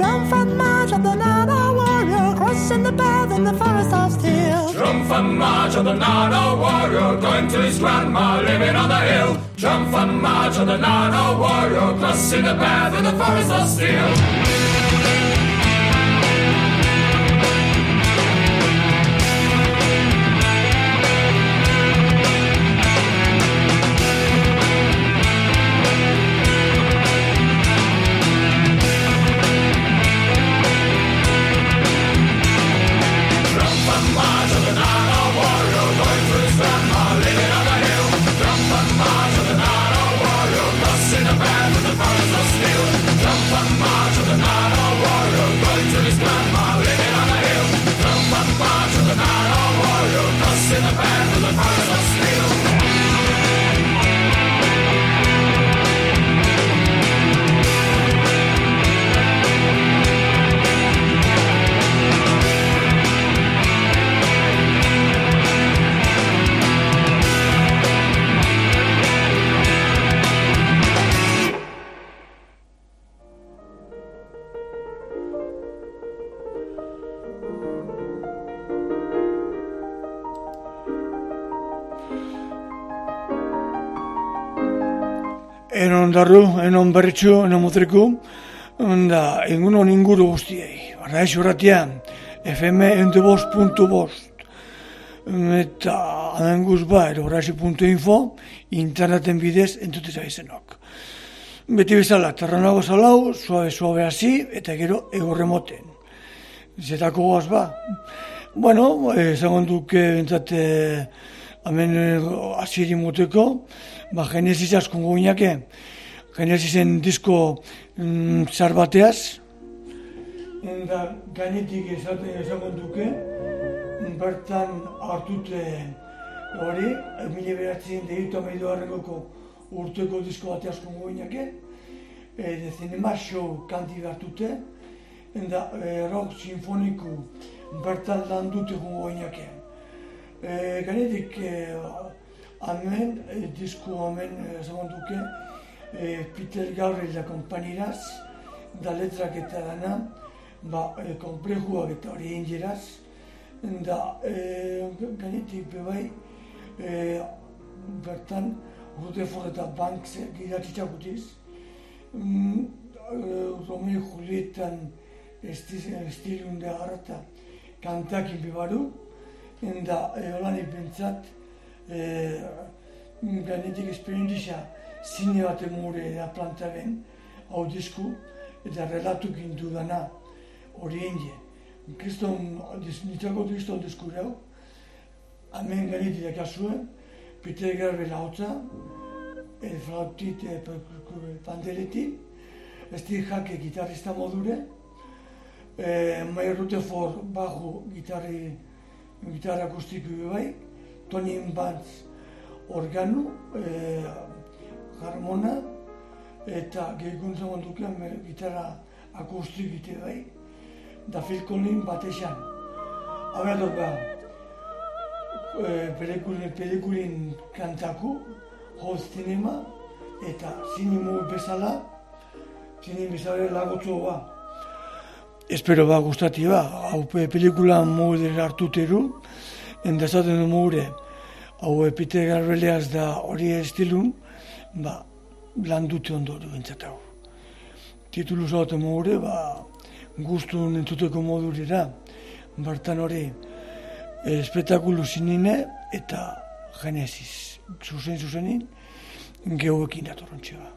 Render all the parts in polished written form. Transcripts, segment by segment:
Triumphant march of the Nana warrior, crossing the path in the forest of steel. Triumphant march of the Nana warrior, going to his grandma living on the hill. Triumphant march of the Nana warrior, crossing the path in the forest of steel. Enon darru, enon berritxu, enon mutriku, da, egunon inguru guztiei. Barra esurratian, FM entebost.bost, eta adenguz ba, erorasi.info, interneten bidez entutez abizenok. Beti bezala, terranago zalau, suabe hasi, eta gero egorremoten. Zetako goaz ba. Bueno, ezagon duke bentsate, hemen asiri moteko, ba, Genesis asko goinake, Genesisen disko zar bateaz, eta gainetik ezagun duke, bertan hartute hori, 1992 urteko disko bateaz goinake, Cinema Show kanti hartute, eta rock sinfoniku bertan lan dute goinake. Gainetik hemen, disko hemen ezagun duke, Peter Gabriel da kompaniraz, da letrak eta dana, komplejuak eta hori ingeraz, da gainetik bebai, bertan Rutherford eta Banks gidatxitxakutiz, Romeo y Julietan estilun da garrata kantakin bebaru, da holanik bentsat, gainetik esperientisa zine bat emure da plantaren hau disku eta relatuk indu dana hori enge. Nitzako kriston diskure hau, hemen gainetik dakazuen, Peter Gabriel hautza, flautit panderetin, Steve Hackett gitarrista modure, Mike Rutherford bajo gitarra akustiku bai, Tony Banks organu, harmona, eta gehikuntza mondukean gitarra akustik gite bai, da Phil Collins batesan. Abrador ba, pelikulin kantaku, hoz zinema, eta zinemu bezala, zinemu bezala lagotzo ba. Espero ba gustati ba, hau pelikulan mude hartuteru, endazaten du mure, hau Peter Gabrielaz da hori estilun, lan dute ondo duentzat hau. Titulu zauten mure, guztun entzuteko modurera, bertan hori, espektakulu zinine eta Genesis, zuzenin, gehuekin datorrontxe ba.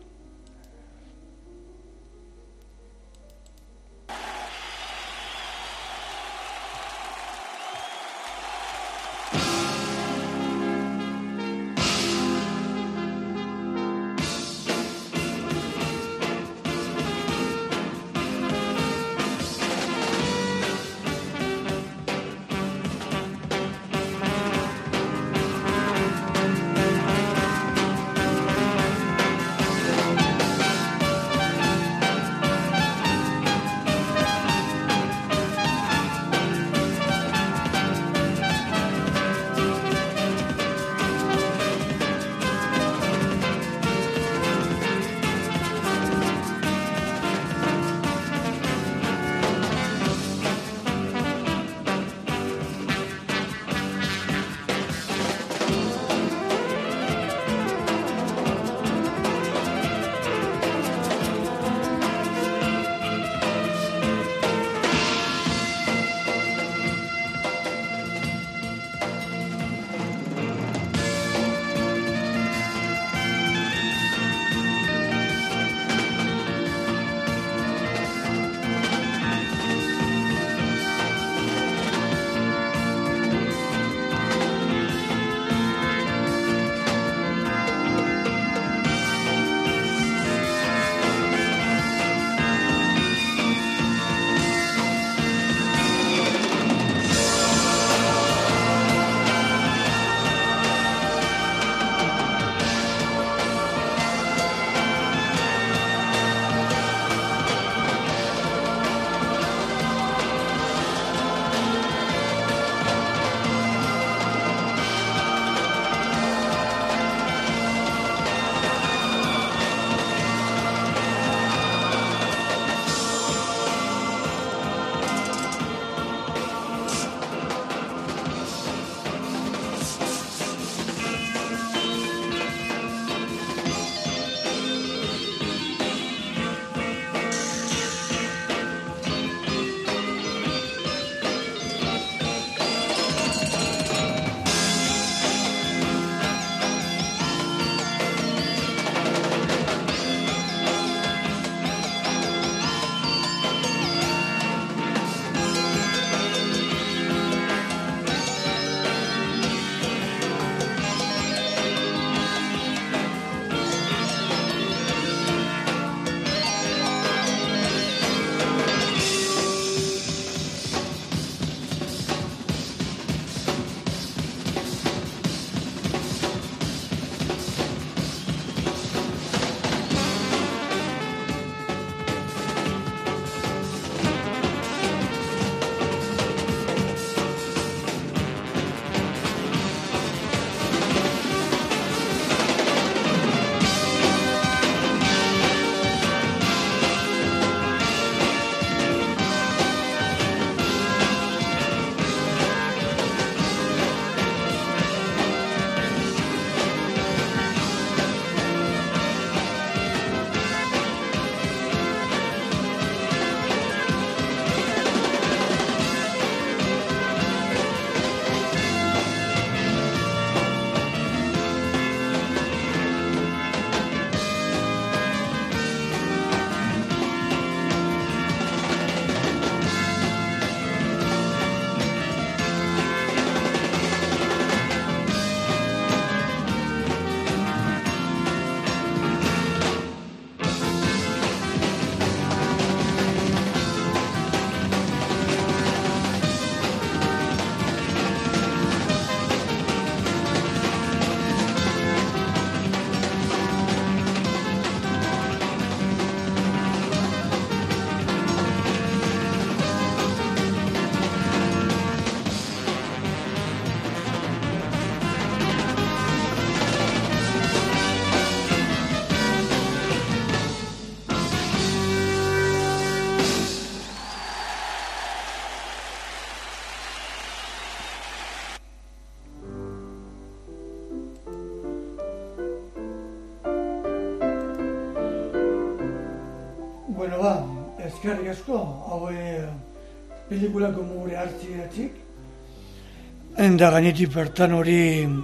eskerrik asko, hau pelikulako mugure hartziratzik. Enda gainetik bertan hori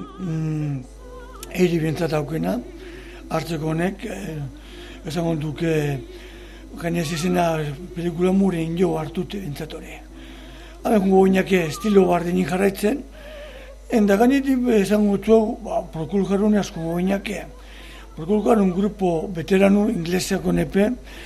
eiri bintzat aukena, hartzeko honek, esango duke, gainez izena pelikula mugure injo hartute bintzat hori. Haben goinake estilo bardenik jarraitzen, enda gainetik esango dugu, Prokuljarun asko goinake. Prokuljarun grupo veterano inglesako nepe,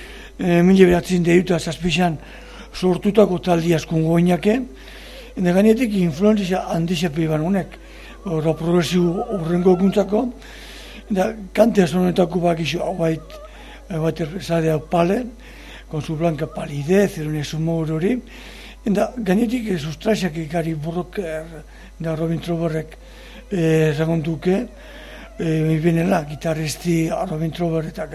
1907 sortutako taldi asko goinake, enda gainetik influenzia handixea piban honek, horra progresiu horrengo guntzako, enda kante sonetako bakizu hau baiter zadea pale, con su blanca palidez, erone sumor hori, enda gainetik sustraiak Gary Brooker, da Robin Trowerrek ezagun duke, benela, gitarristi Robin Trower eta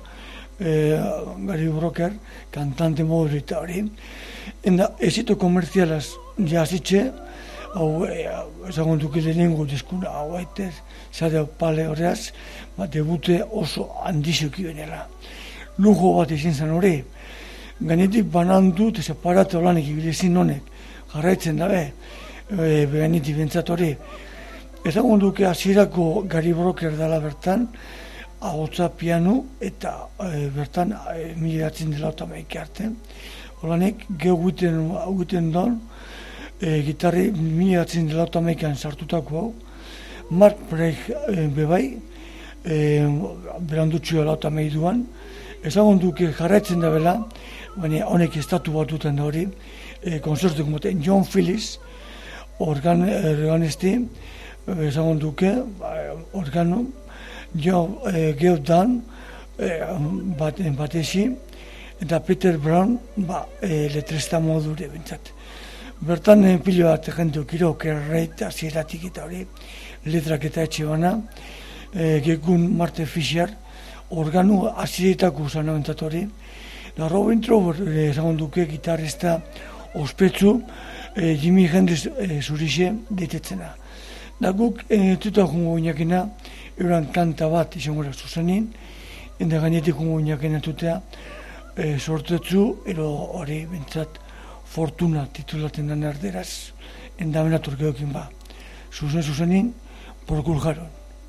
Gary Brooker, kantante modu eta hori. Enda, ezito komerzialaz jazitxe, hau ezagun duke lehenengo diskuna, hau baitez, zadea pale horreaz, debute oso handizioki benela. Lujo bat izin zen hori, gainetik banandu eta separatu lanik ibilezin honek, jarraitzen dabe, gainetik bentsat hori. Ezagun duke hasierako Gary Brooker dela bertan, ahotsa piano eta bertan 1908 arte. Holanek, gehugiten don, gitarri 1908an sartutako hau, Mark Breich bebai, berandutxua 1908an, ezagun duke jarraitzen da bela, baina honek estatu batuten da hori, konzertuko moten John Phillips, organisti, ezagun duke, organo, Geo Dan, batesi, eta Peter Brown, letresta modure bintzat. Bertan pilo bat jentu kiro, kerreit, azieratik eta hori, letrak eta etxe bana, gekun Marte Fisher, organo azieretako zana bintzat hori, da Robin Trower, ezagun duke, gitarrista ospetsu, Jimi Hendrix zurixe ditetzena. Da guk tuta jungo inakena, euran kanta bat izango da zuzenin, enda gainetik jungo inakena tutea, sortetzu, ero hori bintzat Fortuna titulaten den erderaz, enda benatur geokin ba. Zuzenin, Prokuljarun.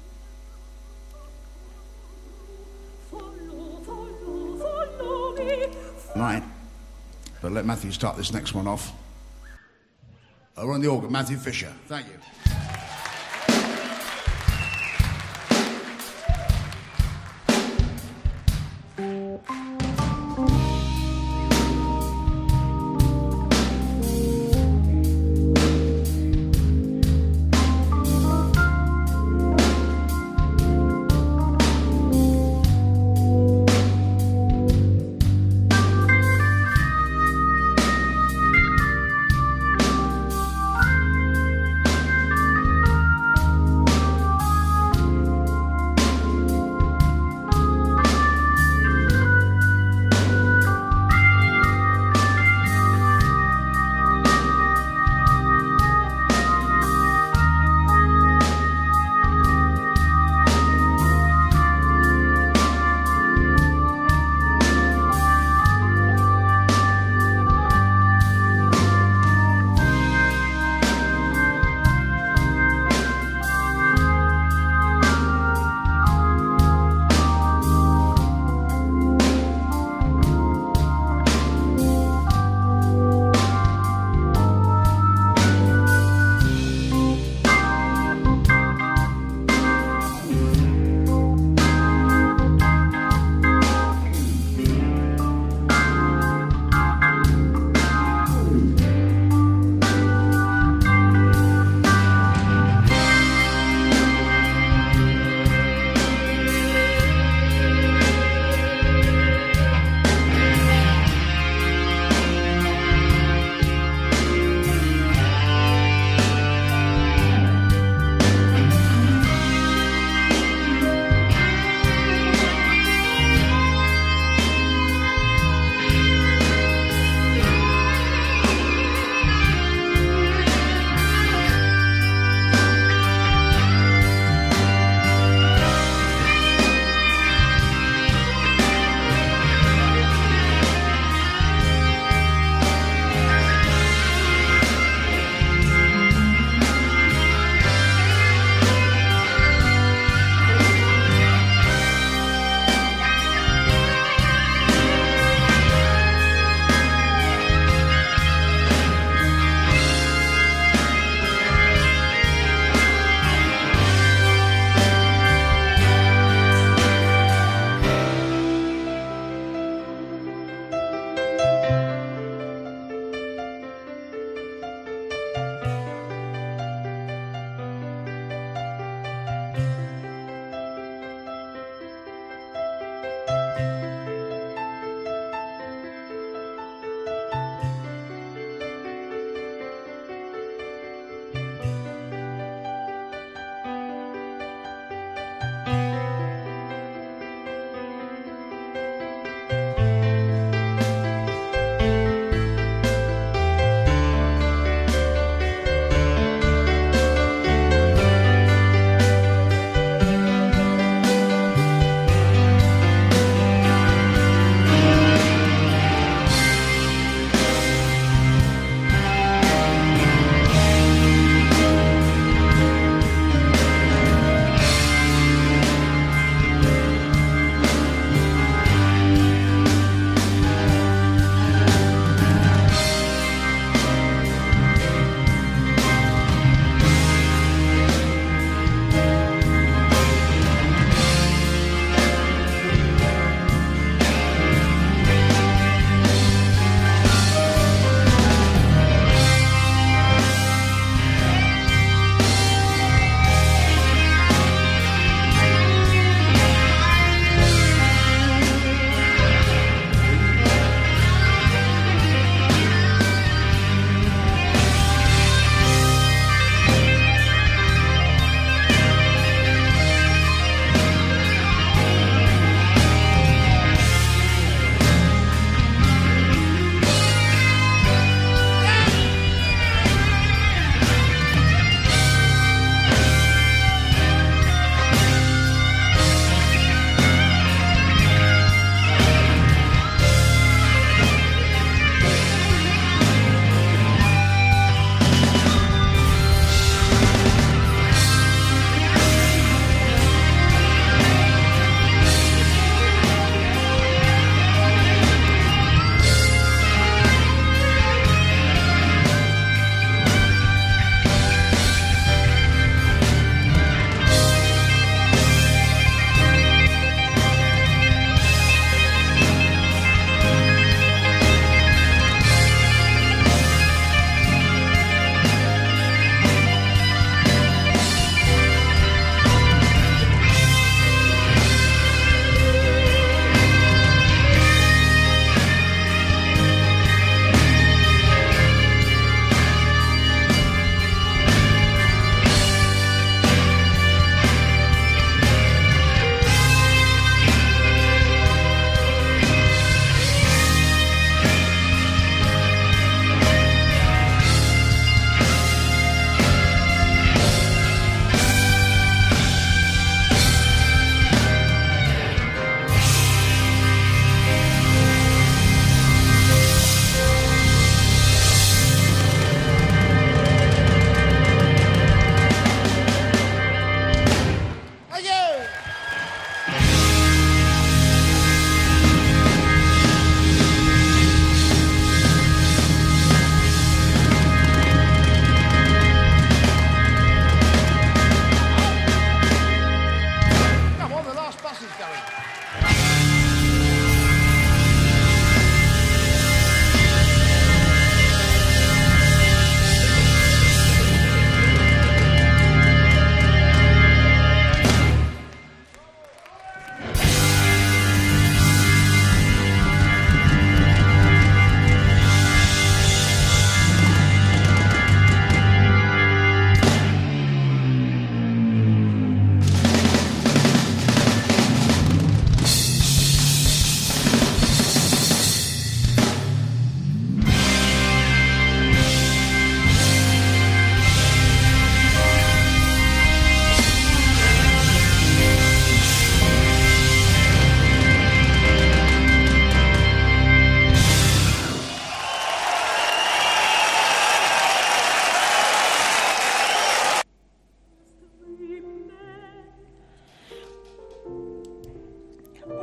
Right, but let Matthew start this next one off. We're on the organ, Matthew Fisher. Thank you.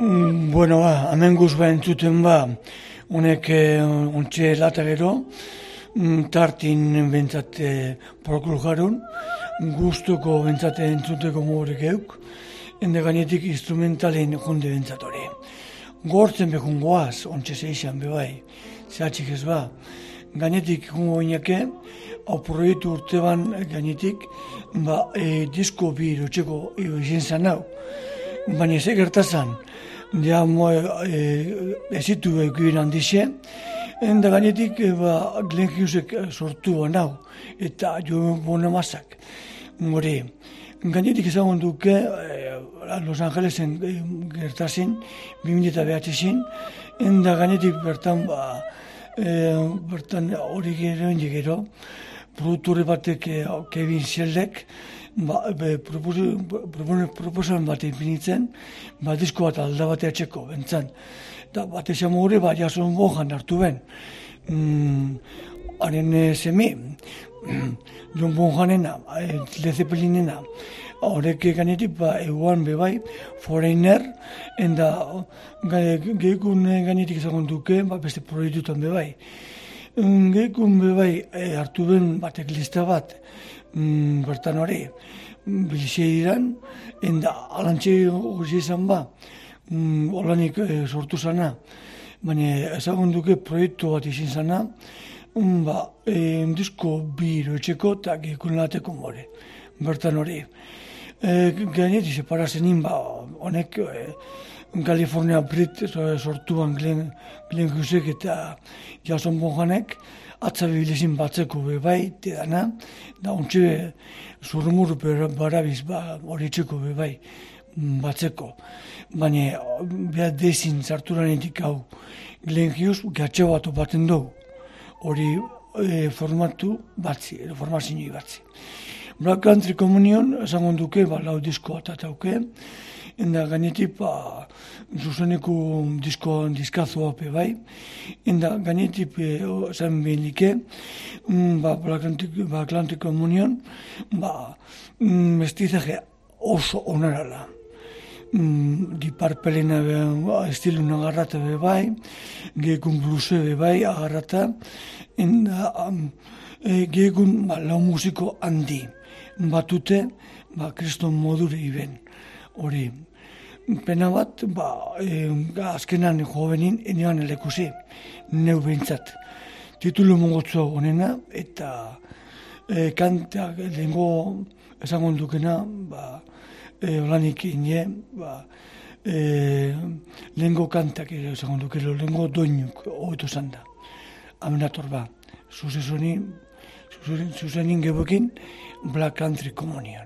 Bueno, hemen guzba entzuten honek ontxe lata gero, tartin bentsat prokul jarun, guztuko bentsat entzuteko mogorek euk, ende gainetik instrumentalen jonde bentsat hori. Gortzen behun goaz, ontxe zeixan bebai, zehatxik ez gainetik jungo inake, hau proiektu urteban gainetik, disko bi irotxeko izin zan hau. Baina ez gertazan, ja ezitu eukibin handixe, enda gainetik Glenn Hughesek sortu hau, eta jo bonamazak. Hori, gainetik ezagun duke, Los Angelesen gertazin, 2009-zin, enda gainetik bertan hori gero, produkture batek Kevin Sheldek, proposan bat ipinitzen, disko bat alda batea txeko, bentzan. Da bat esan mogure, jason bojan hartu ben. Haren semi, John Bonjanena, Led Zeppelinena, horrek gainetik eguan bebai, Foreigner, enda gehikun gainetik ezagun duke, beste proiektutan bebai. Gehikun bebai hartu ben batek lista bat, bertan hori, bilizia diran, enda alantxe hori izan holanik sortu zana, baina ezagun duke proiektu bat izin zana, disko bi iroetxeko eta gehikun lateko more, bertan hori. Gainetik separazenin, honek California Brit sortuan Glenn Hughesek eta Jason Bonjanek, atzabibilezin batzeko bebai, tedana, da ontxe zurrumur barabiz hori txeko bebai batzeko. Baina behar dezin zarturanetik hau Glenn Hughes gatxo bat opaten dugu, hori formatu batzi, formazinoi batzi. Black Country Communion esangon duke, lau disko atatauke, enda gainetik zuzeneko diskazoa bai, enda gainetik esan behinike, Black Country Communion, mestizaje oso onarala. Giparpelena estilun agarrata bai, gehikun bluse bai agarrata, enda gehikun lau musiko handi. Batute, kriston modure iben, hori. Pena bat, azkenan jovenin, enean elekusi, neu behintzat. Titulu mongotzu honena, eta kanta, lehenko esangon dukena, olanik ine, lehenko kantak esangon dukelo, lehenko doinuk, hobeto zanda. Amenator zuzenin gebokin, Black Country Communion.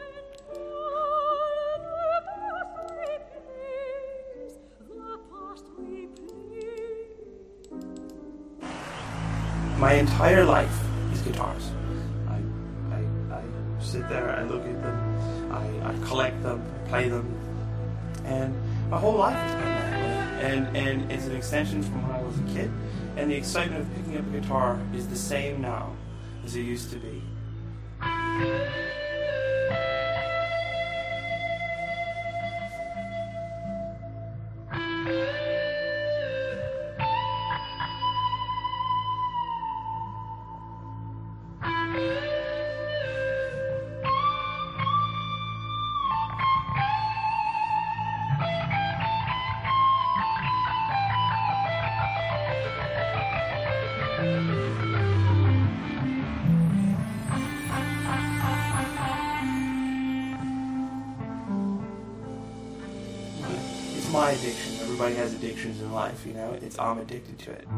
My entire life is guitars. I sit there, I look at them, I collect them, play them, and my whole life has been that way. And it's an extension from when I was a kid, and the excitement of picking up a guitar is the same now as it used to be. My addiction. Everybody has addictions in life, I'm addicted to it.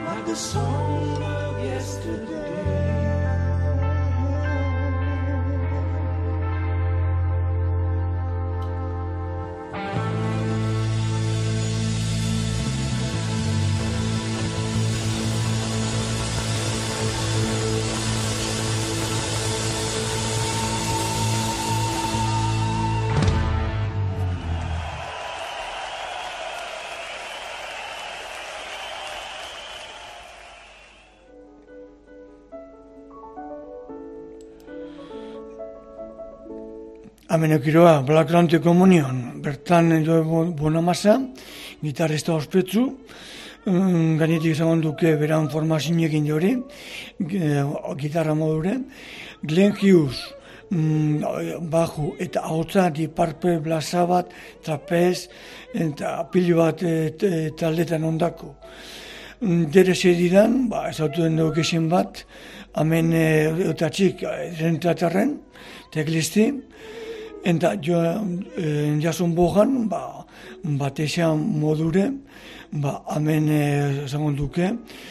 like the song of yesterday. Amenekiroa, Black Country Communion, bertan Joe Bonamassa, gitarrista ospetsu, gainetik izan duke beran formazioekin jori, gitarra modure, Glenn Hughes, baju eta ahotsa, Deep Purple, Black Sabbath, Trapez, eta pilo bat taldetan ondako. Dere zedidan, ezautu den dugu esin bat, hemen eta txik, rentratarren, teklisti, eta jason bojan, batexan modure, hemen esangon duke,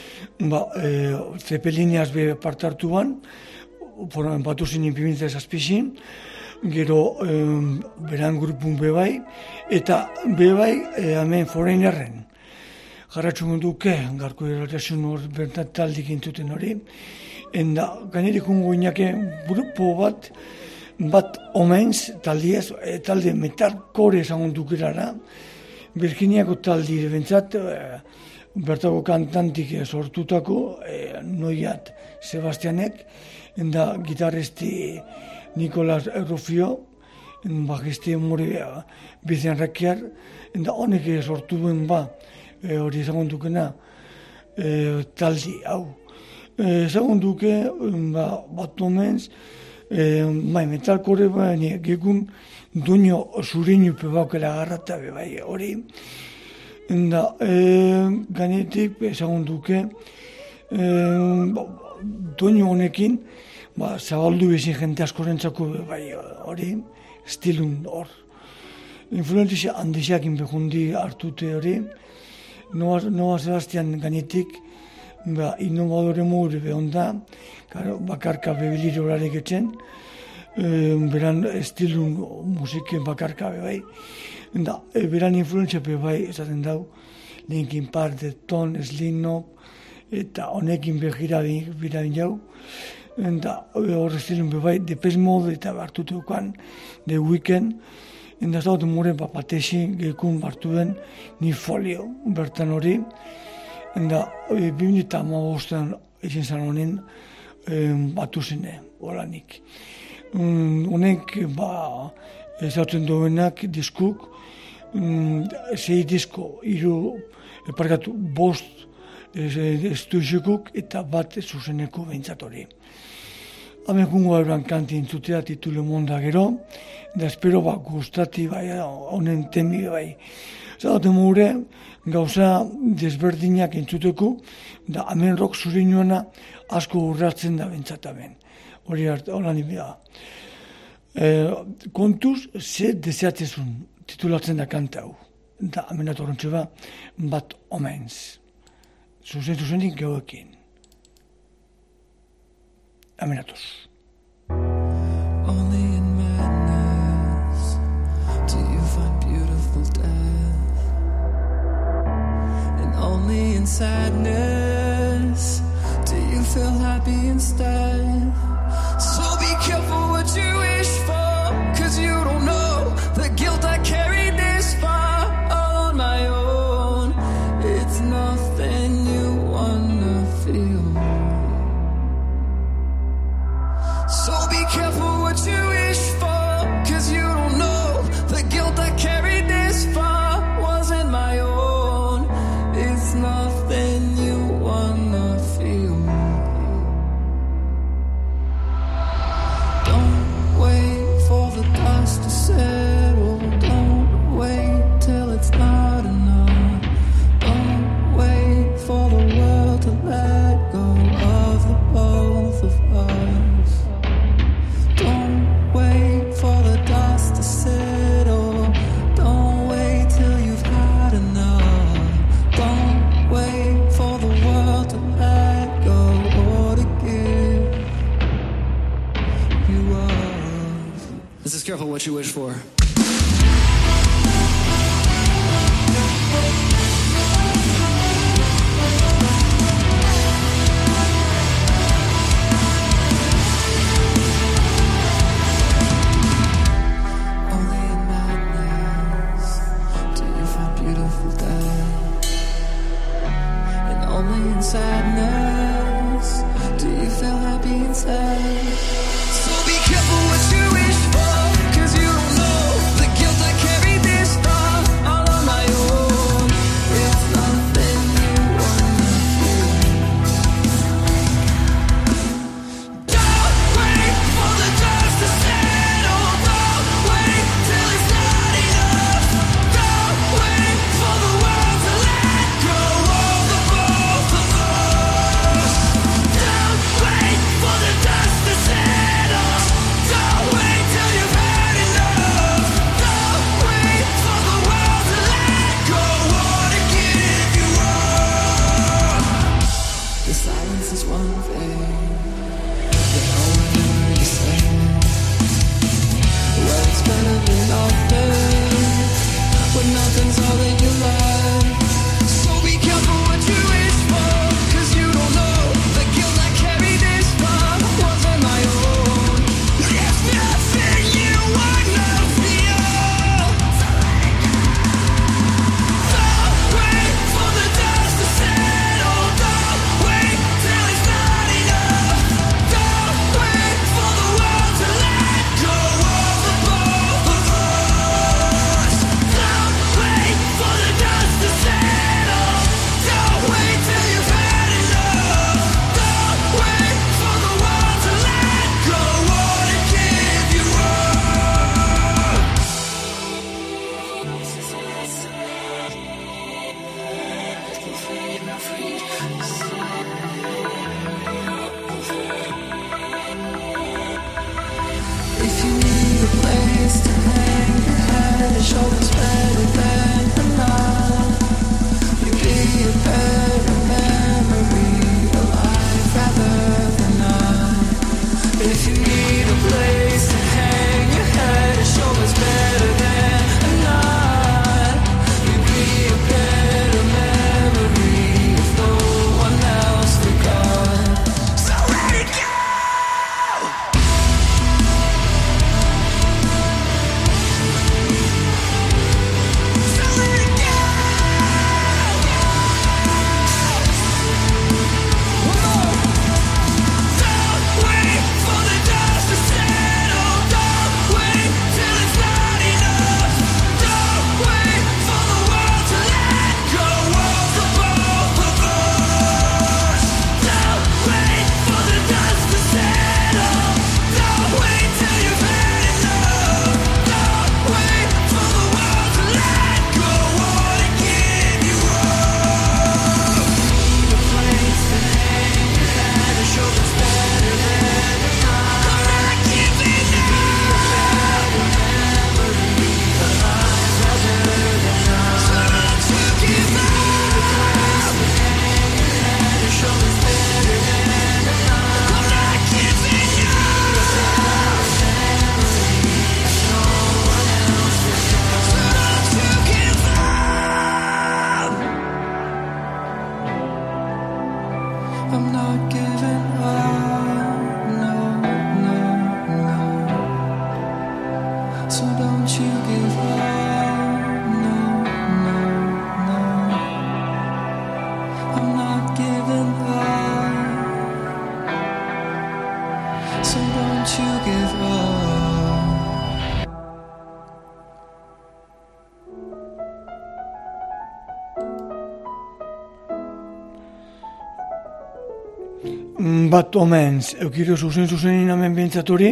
Zeppeliniaz be partartuan, batu zinin 2006, gero beran grupun bebai, eta bebai hemen Foreignerren. Jarratxun duke, garko erotazun hor bertan taldik intuten hori, eta gainerik ungo inake grupo bat omenz taldiez, talde metalcore esangon dukerara, Birginiako taldi bentsat, bertako kantantik sortutako, Noiat Sebastianek, eta gitarristi Nicolas Rufio, bajisti Mori Bizian Rekiar, eta honek sortu duen hori esangon dukena, taldi hau. Esangon duke, bat omenz, metalcore gekun duño zurinu pebaukela garrata bai hori. Eta gainetik esagun duke duño honekin zabaldu bezin jente askorentzako bai hori, stilun hor. Influenzia handizakin behundi hartute hori. Noa Sebastian gainetik innovadore modu behonda, bakarka bebilir horarek etxen, beran estilun musiken bakarka bebai, eta beran influenzia bebai esaten dau, Linkin Park, Deftones, Slipknot, eta honekin behira bin jau, eta hor estilun bebai, Depeche Mode eta hartutukoan, The Weeknd, eta ez dut mure batexi gekun hartu den ni folio bertan hori, eta 2015an izin zan honen batu zene, horanik. Honek ezautzen duenak diskuk, 6 disko, 5 estudikuk eta bat zuzeneko behintzat hori. Hemen jungo euran kanti intzutea titulu monda gero, da espero gustati honen temi bai. Zaten mure, gauza desberdinak entzuteko, da hemen rock zurinuena asko urratzen da bentsatamen. Hori horan ibia. Kontuz, ze deseatzezun titulatzen da kanta hau. Da hemen atorrontxe bat omenz. Zuzenik gauekin. Hemen atoz. Only in madness do you find beautiful death, and only in sadness do you feel happy instead. So be careful what you wish for, 'cause you don't know the guilt I carried this far all on my own. It's nothing you wanna feel. So be careful what you wish for, 'cause you don't know the guilt I carried this far wasn't my own. It's nothing you wanna feel. careful what you wish for. Sadness, do you feel happy inside? So be careful what you wish for, 'cause you don't know the guilt I carry this far, all on my own. It's nothing you wanna feel. Don't wait for the dust to settle. Don't wait till it's not enough. Don't wait for the world to let go of the both of us. Don't wait for the dust to settle. Don't wait till you've had enough. Don't wait for the world to let go. Wanna give you up. The silence is one thing, but no one ever you say. Well, it's better than nothing, when nothing's all that you like. So be careful what you wish for, 'cause you don't know the guilt I carry this far wasn't my own. There's nothing you wanna feel. Don't wait for the dust to settle. Don't wait till it's not enough. Don't wait for the world to let go of the both of us. Don't wait for the dust to settle. Don't wait till you've had enough. Don't wait for the world to let go. Wanna give you up. If you need a place to hang your head, your shoulders better than a lot. You'd be a better memory, alive rather than not. If you need a place to hang your head, your shoulders better than a knot. You'd be a better memory if no one else forgot. So let it go. So let it go. Whoa. Don't wait for the dust to settle. Don't wait till it's not enough. Don't wait for the world to let go of the both of us. Don't wait for the dust to settle. Don't wait till you've had enough. Don't wait for the world to let go. Wanna give you up. Need a place to hang your head, a shoulders better than a knot. I'm not giving up. Alive rather than not. So don't you give up. Your shoulders better than a knot. I'm not giving up. No one else will go. So don't you give up. I'm not giving up. No, no, no. So don't you give up. No, no, no. I'm not giving up. So don't you give up. Bat omens, eukiro zuzenin hemen behintzat hori,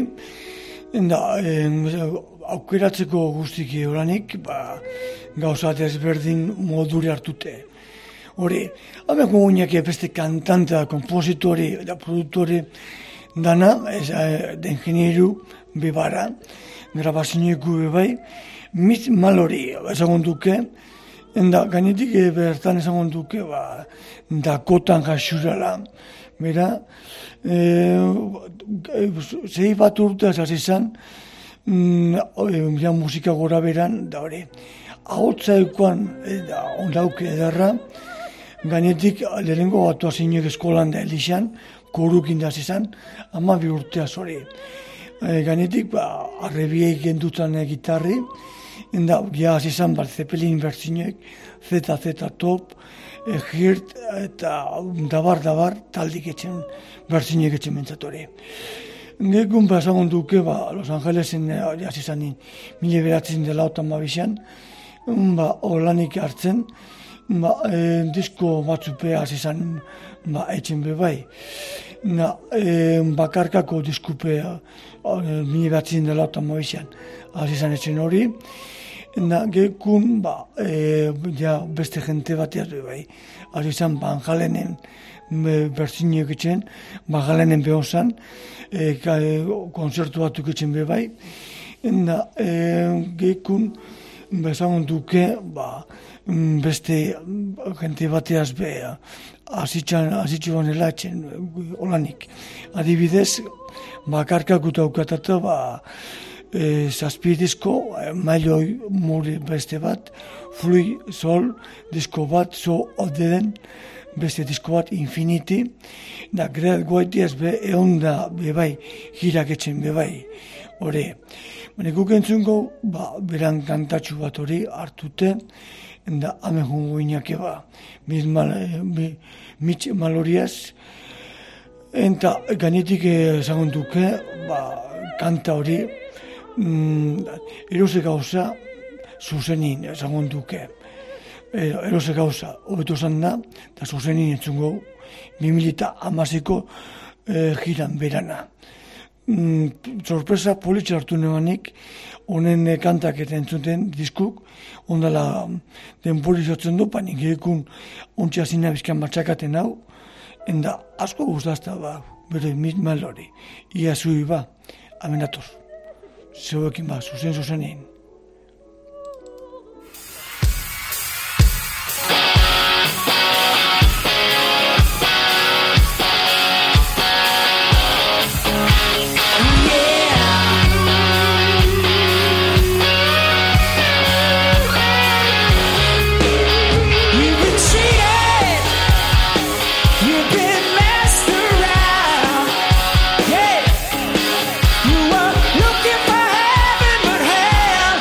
aukeratzeko guztiki oranik, gauza ezberdin moduri hartute. Hori, hameko guinak beste kantanta, kompositori eta produktore dana, de ingenieru bebara, grabazioeku bebai, mal hori, ezagun duke, gainetik bertan ezagun duke, Dakotan jasurala, bera, zei bat urte hasi zen, ja musika gora beran, da hori, ahotza eukoan, ondauke edarra, gainetik lehenengo batu azinek eskolan da Elixan, korukin da zizan, 12 urteaz hori. Gainetik, arrebiei gendutan gitarri, enda, ja zizan bat Zeppelin berzinek, ZZ Top, Hirt, eta dabar taldik etxen, berzinek etxen mentzatori. Gekun ezagun duke, Los Angelesen jazizan 1982an, holanik hartzen, disko batzupe azizan etxen bebai. Bakarkako diskupe 1982an azizan etxen hori, gekun ja beste jente bateaz bebai. Azizan Banjalenen berzinek etxen, Banjalenen behozan, konzertu batuk etxen bebai. Gekun ezagun duke, beste jente bateaz beha, azitxu banela etxen, olanik. Adibidez, bakarkak aukatata, zazpi disko, mailoi muri beste bat, Flui, Sol, disko bat, So Odeden, beste disko bat, Infinity, da Great White ez eonda bebai, girak etxen bebai, hori. Guk entzungo, beran kantatxu bat hori hartute, da hamen jungo inake mitz maloriaz, eta gainetik ezagun duke, kanta hori, erose gauza, zuzenin ezagun duke. Erose gauza, hobeto zan da, eta zuzenin entzungo, 2010ko jiran berana. Sorpresa politxe hartu nebanik, honen kantak eta entzuten diskuk, ondala denpolizatzen du, panik egekun ontsia zina bizkan matxakaten hau, enda asko guztazta bere mitmal hori. Ia zui amenatoz. Zeuekin zuzenein. Looking for heaven, but hell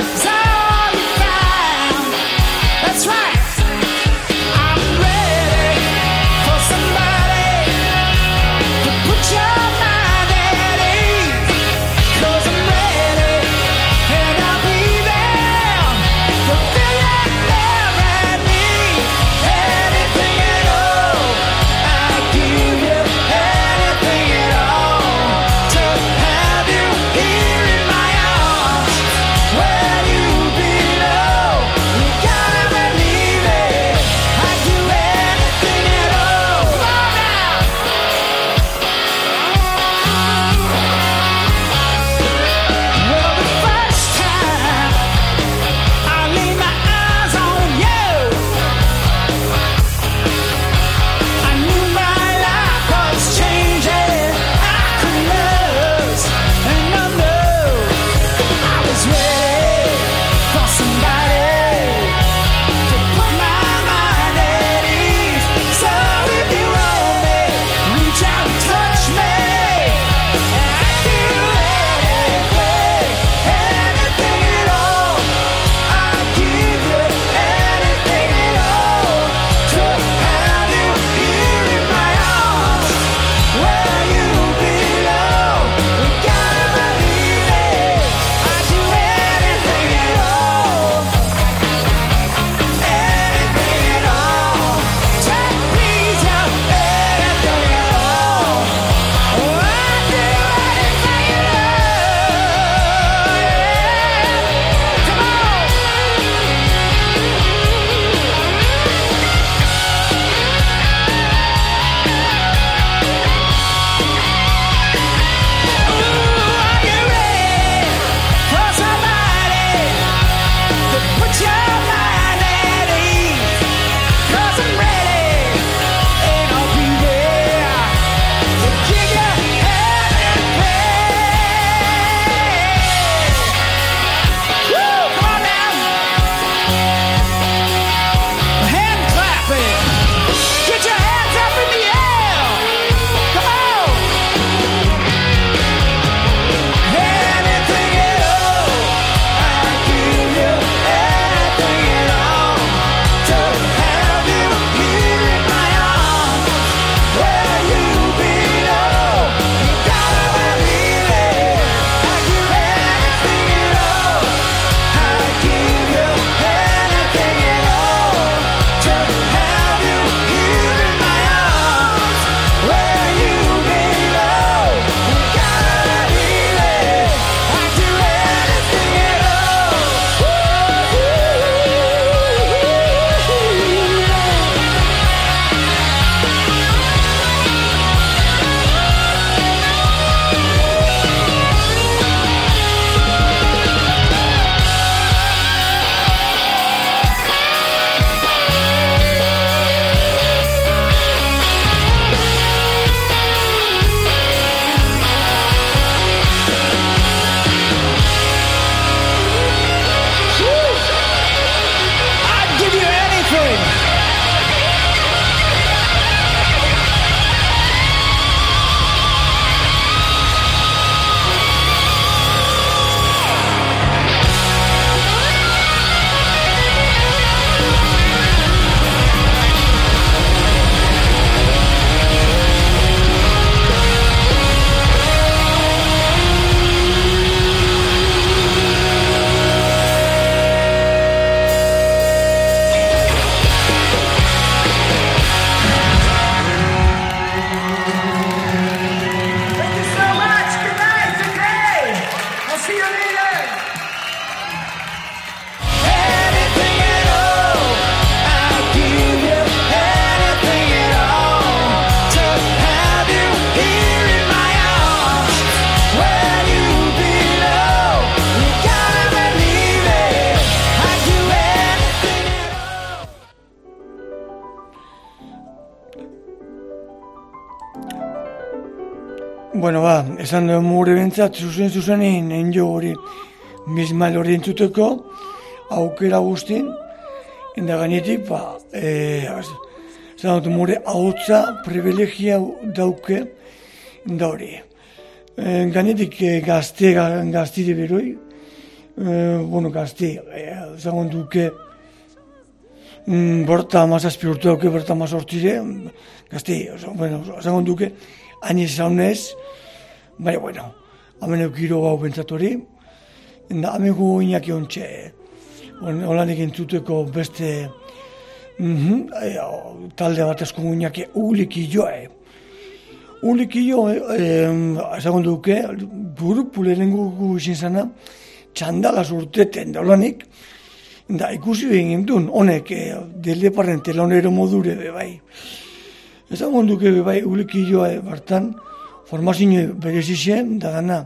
Bueno, esan duen mure bentzat, zuzenin, enjo hori, mismail hori entzuteko, aukera guztin, enda gainetik, esan dut mure hautza privilegia dauke, da hori. Gainetik gaztide beroi, gazti, esan duke, borta mazazpi urte dauke, borta mazortzire, gazti, esan duke, hain zaunez, baina, hamen eukiro gau bentsatori, eta hamen gu inaki ontxe, holanik entzuteko beste talde bat asko inaki ulikilloa. Ulikillo, ezagun duke, burupu lehenengo gu izin zana, txandala surteten da holanik, eta ikusi egin duen, honek, delde parrente, launero modure, bai. Ezagun duke, bai, ulikilloa bartan, formazio berezizien, da gana,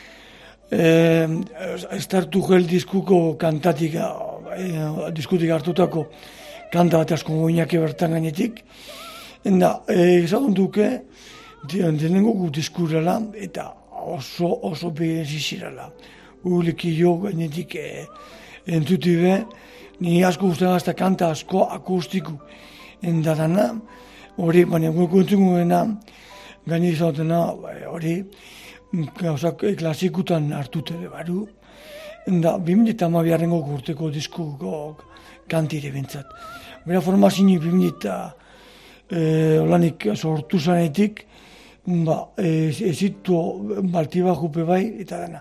estartu gel diskuko kantatik, diskutik hartutako kanta bat asko goinake bertan gainetik, eta ezagun duke, denengo gu diskurala, eta oso berezizirala. Ulikillo gainetik entutibe, ni asko guztien gazta kanta asko akustiku, eta dana, hori, baina guentzunguena, gaini izatena, hori, gauzak klasikutan hartute baru, eta 2012 urteko diskuko kantire bintzat. Bera formazini 2000 holanik sortu zanetik, ezitu baltiba jupe bai, eta dana.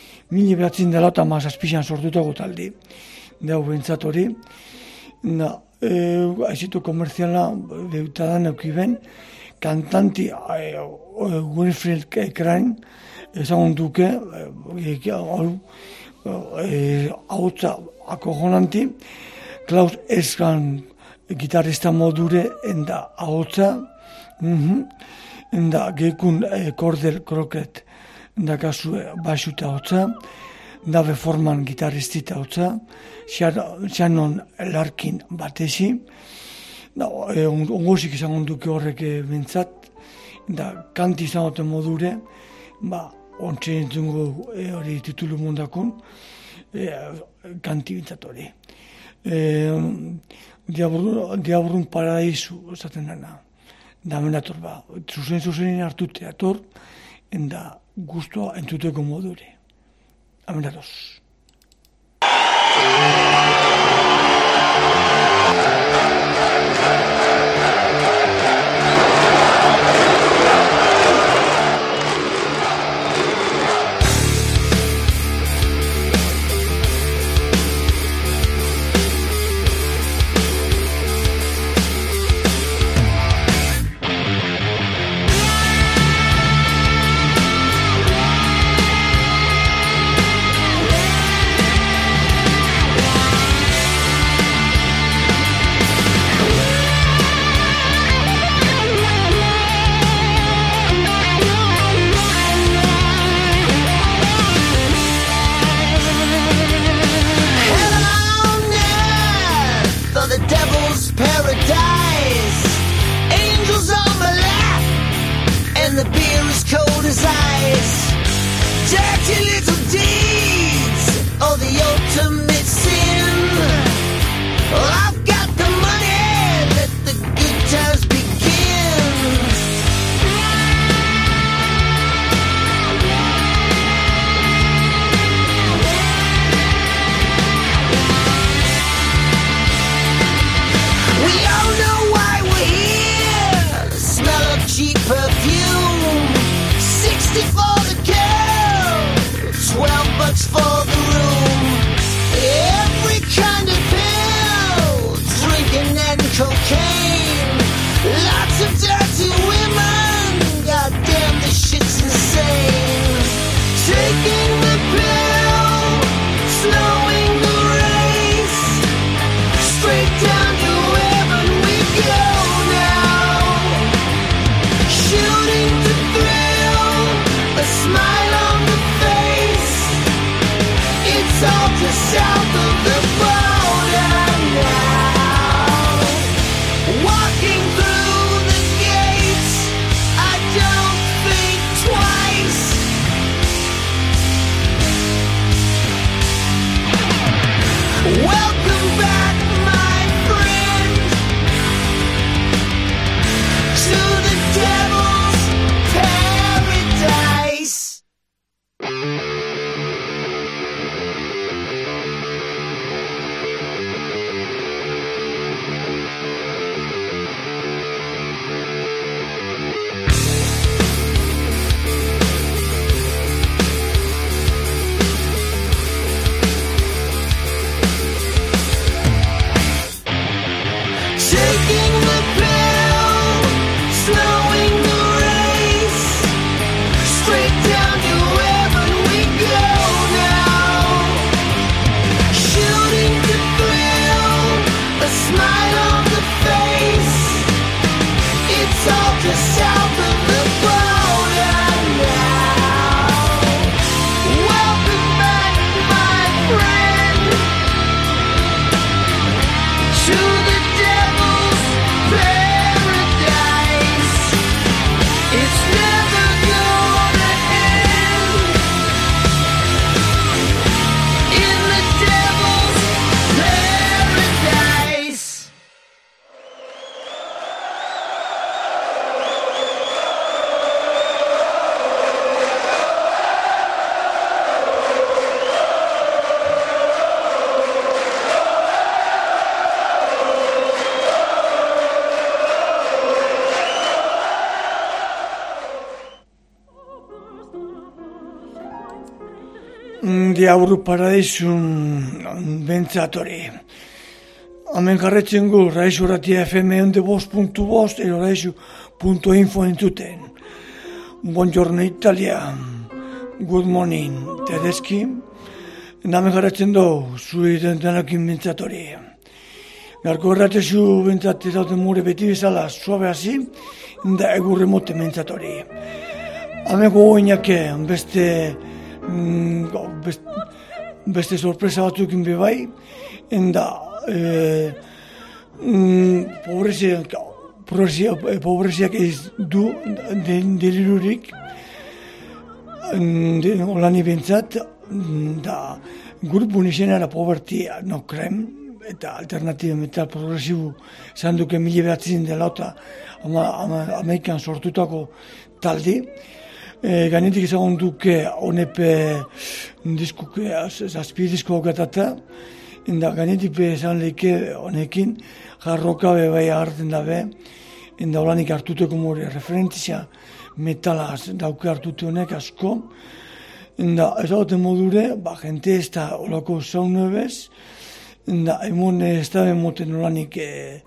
1908 sortutako taldi, da bintzat hori, ezitu komerziala beutadan eukiben, kantanti Winfield Crane, ezagun duke, hautza akojonanti, Klaus Eskan gitarrista modure, enda hautza, enda geikun Cordell Crockett, enda kasu baxuta hautza, Dave Forman gitarristita hautza, Shannon Larkin batezi, ongozik izango duke horrek bintzat, da kanti izangoten modure, ontsen entzungo hori titulu mundakun, kanti bintzat hori. Diaburrun paraizu, esaten dena, da menator zuzen hartute ator, enda guztua entzuteko modure. Amenatoz. Smile on the face. Diabru Paradeisun bentsat hori. Hemen jarretzen gu, Raixo Ratia FM 105.5 edo Raixo.info entzuten. Buongiorno Italia, good morning, Tedeschi. Hemen jarretzen du, zui dentanakin bentsat hori. Garko erratezu bentsat erauten mure beti bezala, suabe hasi, da egurre mote bentsat hori. Hemen gogoinake, beste sorpresa batzukin bebai, enda pobreziak ez du delirurik olani bentsat, da grupun izenara povertia no crime, eta alternatiba metal progresibu zan duke 1900 dela eta Amerikan sortutako taldi. Gainetik ezagun duke honepe diskuke, zazpi disko gatata, eta gainetik ezan lehike honekin jarroka bai agarten dabe, eta holanik hartuteko mori referentzia metala dauke hartute honek asko, eta ezagoten modure, jente ez da holako zaunebez, eta emon ez da emoten holanik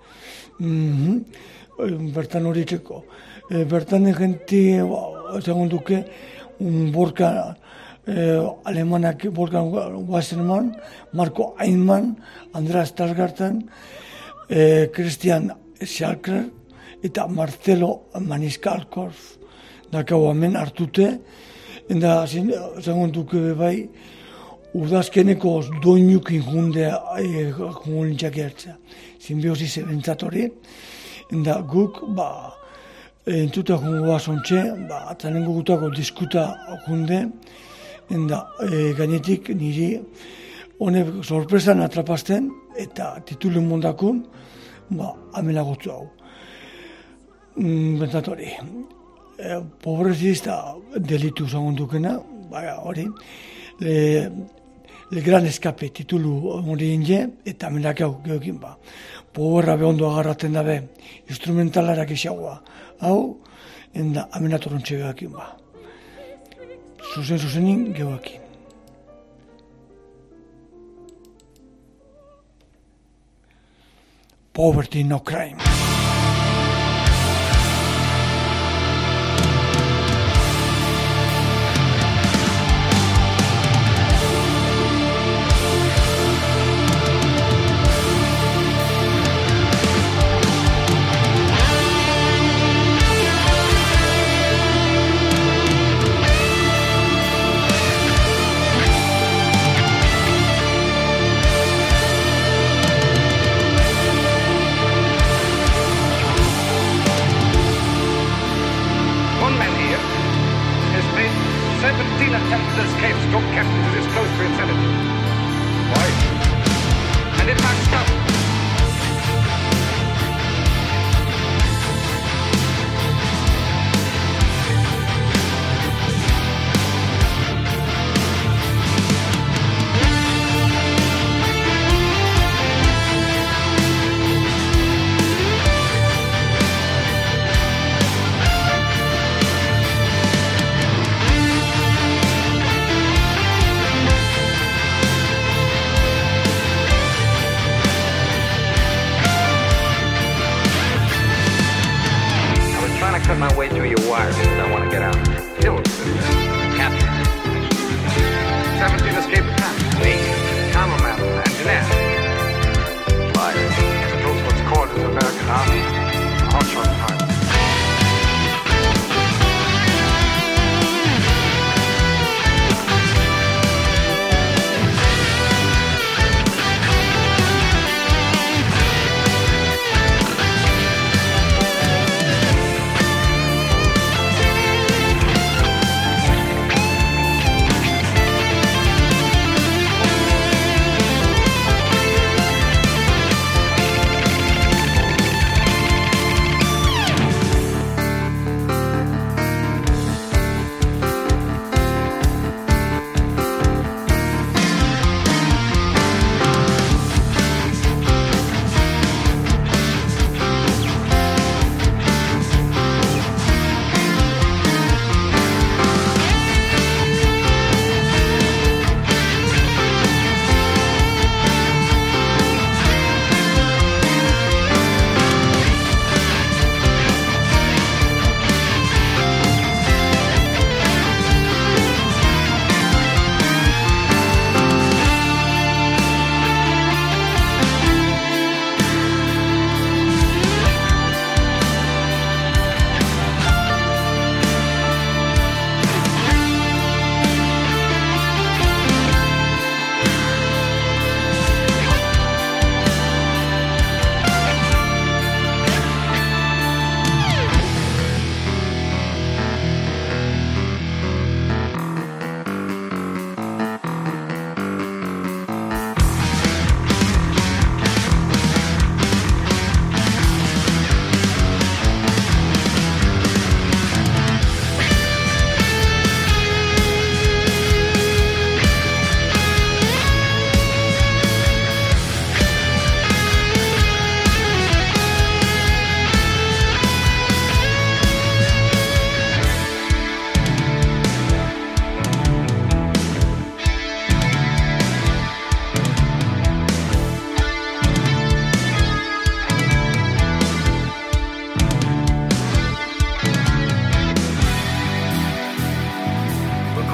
bertan horitzeko. Bertan jenti ezagun duke borka alemanak, Volkan Wasserman, Marco Einmann, Andreas Tasgarten, Christian Schalker eta Marcelo Maniscalcos dakau hemen hartute, eta ezagun duke bai udazkeneko doinukin jundea jungolintzak ertzea. Simbiosis ebentzatori, eta guk entzuta jungo bazontxe, atzanengo gutako diskuta junde, eta gainetik niri honek sorpresan atrapazten eta titulu mondakun, amenagotzu hau. Bentzatori, pobrezista delitu zagundukena, hori, Le Gran Escape titulu hori inge, eta amenak hau geokin Poberra behondo agarraten dabe, instrumentalarak isagoa. Hau, enda amenatoruntxe geokin Zuzenin geokin. Poverty no crime.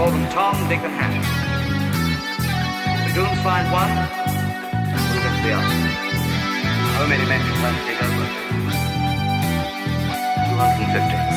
call them Tom, Dick, and Harry. The goons find one, who gets the other? How many men can one take over? 250.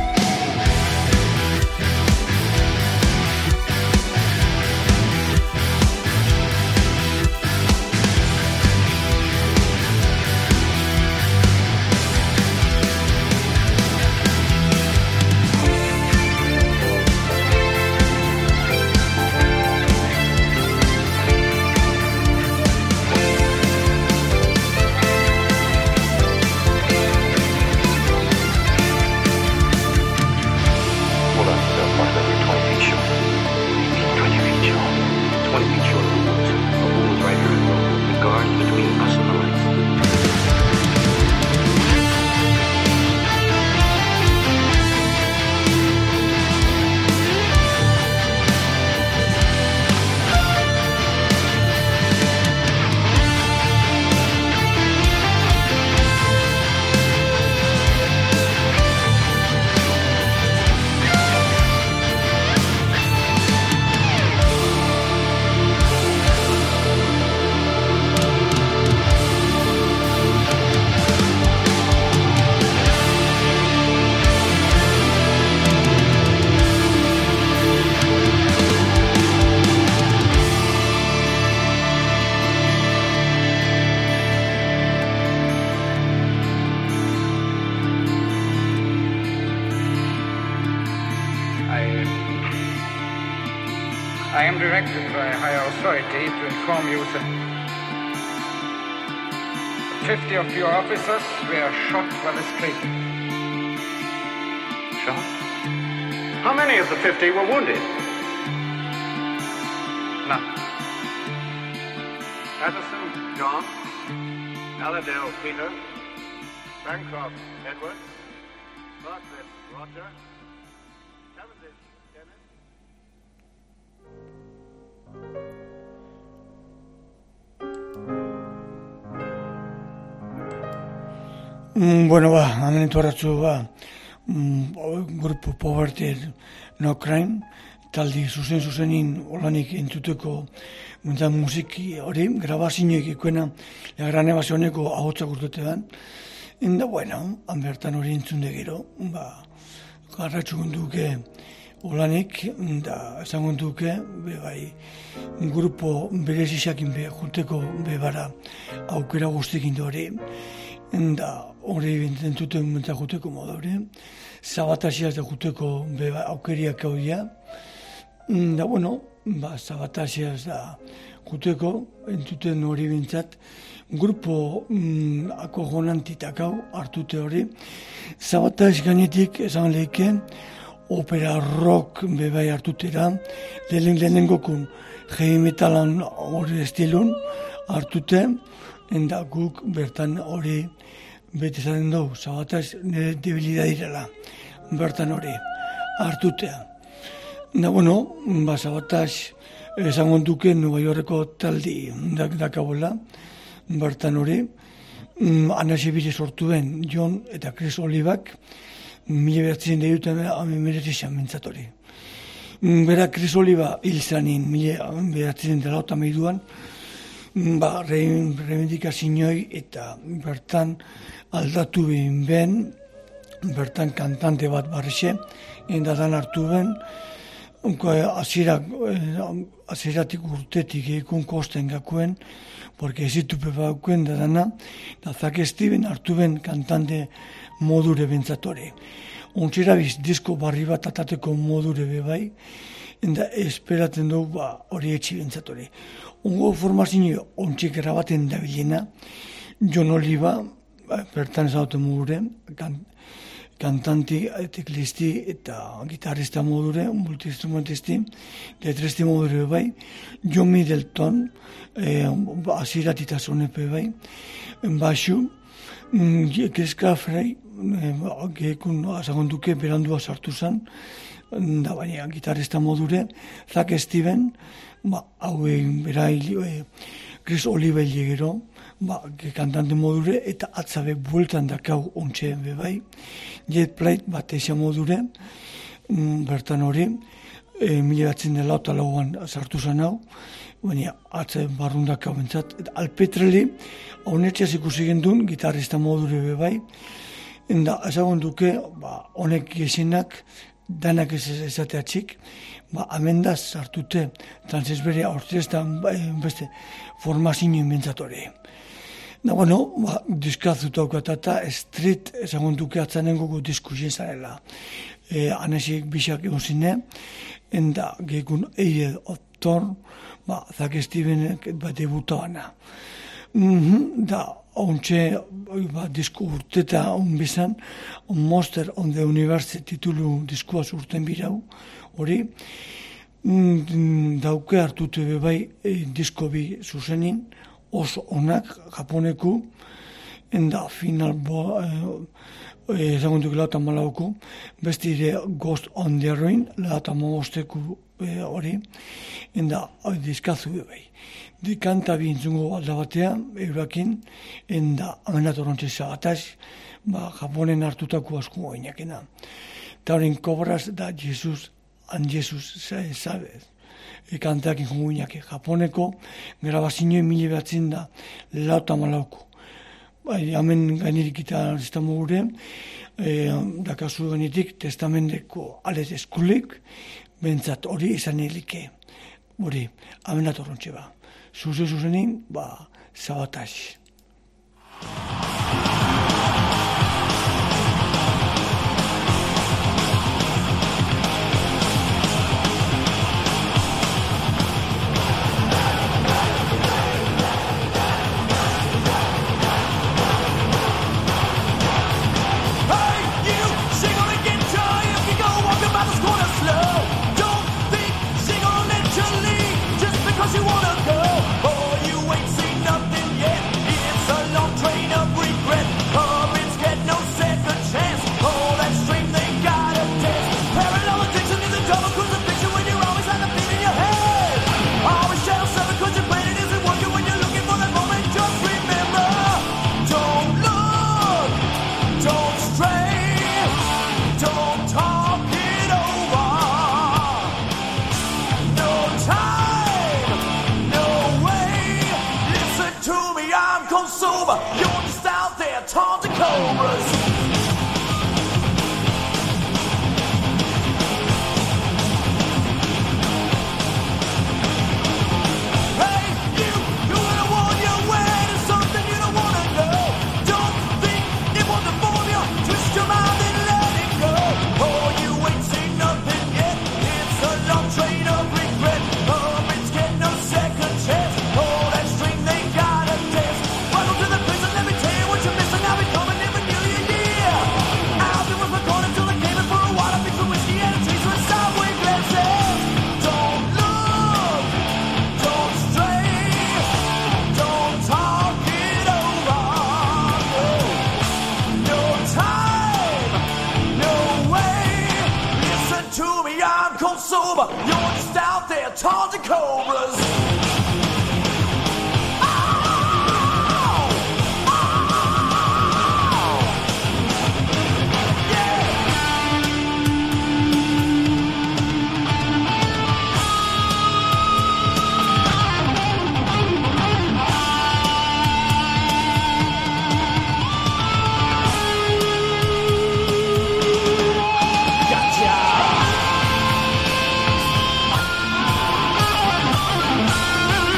I am directed by higher authority to inform you that 50 of your officers were shot while asleep. Shot? How many of the 50 were wounded? None. Patterson, John. Aladale, Peter. Bancroft, Edward. Bartlett, Roger. Cavendish, Dennis. Bueno, hemen etorratzu, grupo Poverty No Crime, taldi zuzenin olanik entzuteko musiki hori, grabazioek ikuena, Gran Evasioneko ahotsak urtetean, eta, bueno, bertan hori entzunde gero, garratxukun duke olanik, eta esangon duke, bai, grupo berezizakin juteko bebara aukera guztikin hori, eta hori entzuten eta juteko moda hori, Sabatasiaz da juteko aukeriak hau dira, da, bueno, Sabatasiaz da juteko, entzuten hori bintzat, grupo akogonantitak hau hartute hori, Sabataz gainetik esan lehike, opera rock bebai hartutera, lehenengokun heavy metalan hori estilun hartute, eta guk bertan hori bete zaten dugu, Sabataz nire debilidad direla, bertan hori hartutea. Da, bueno, Sabataz esangon duke Nueva Yorkeko taldi dakabola, bertan hori, anasibide sortuen John eta Chris Olivak, 1900 mintzatori. Bera Chris Oliva hil zanin 1982an, reivindikazioi eta bertan aldatu ben, bertan kantante bat barrixe, endadan hartu ben, aziratik urtetik ekun kosten gakuen, porque ezitu pepakuen dadana, da Zack Steven hartu ben kantante modure bentzatore. Ontsera biz, disko barri bat atateko modure bebai, eta esperaten dugu hori etxi bentzatore. Ongo formazio ontsi grabaten dabilena, John Oliva, bertan zaute modure, kantanti, teklisti eta gitarrista modure, multi-instrumentisti, letristi modure bai, John Middleton, aziratita zonepe bai, baixu, Keskafrei, gekun azagonduke berandua sartu zen, da baina gitarrista modure, Zack Steven, hauen berai, Chris Oliva gero, kantante modure, eta atzabe bueltan dakau ontxe bebai, Jet Plate bat eixan modure, bertan hori, 1904an sartu zen hau, baina atzen barrundak hau bentsat. Alpetreli, honetxeaz ikusi gendun, gitarrista modure bebai, enda ezagun duke, honek gezenak, danak ez ezateatxik, amendaz sartute, transesberea ortestan beste formazioen bentsatore. Da, bueno, diskazut daukatata, street ezagun duke atzanengo diskusien zarela. Anesik bisak egon zine, enda gekun eire optor, Zak Stevenek debutaana. Da, ontxe, disko urteta bizan, Monster on the Universe titulu diskuaz urten birau, hori, dauke hartute bebai disko bi zuzenin, oso onak, japoneku, enda final ezaguntuk lautan malauku, besti ere Ghost on the Ruin, lautan mosteku hori, enda diskazu bebai. Kanta bi entzungo alda batean, eurakin, enda amenatoron txezagataz, Japonen hartutako asko goinakena. Eta horren kobraz da Jesus sabez. Kantak ingo goinak, Japoneko grabazioen mila batzen da lauta malauko. Hemen gainerik eta zitamo gure, dakazu gainetik testamendeko alez eskulik, bentsat hori izan elike. Hori, amenatoron txeba. Zuzenin, Sabotage. Gotcha!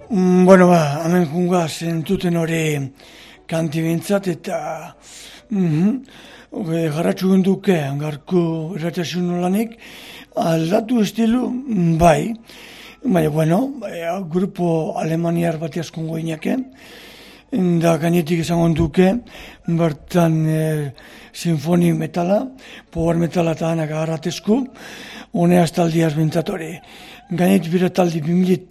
Bueno, hemen junga zentuten hori kanti bintzat eta garratxu genduke garko erratxasun nolanik aldatu estilu bai. Baina, bueno, grupo alemaniar bati askongo inake, da gainetik izango duke, bertan sinfoni metala, power metala eta anak agarratezku, honeaz taldiaz bintzatori. Gainetik bire taldi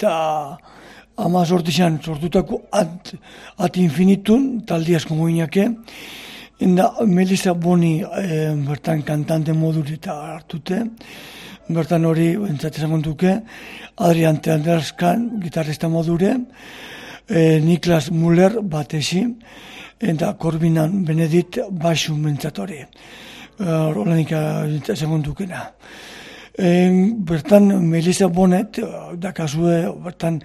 2018an sortutako at infinitun taldiaz kongo inake, da Melissa Boni bertan kantante moduri eta hartute, bertan hori entzatezan duke, Adrian Tenderskan gitarrista modure, Niklas Müller batesi, eta Corbinan Benedikt baixu mentzatori. Holanik entzatezan dukena. Bertan Melissa Bonet, dakazue, bertan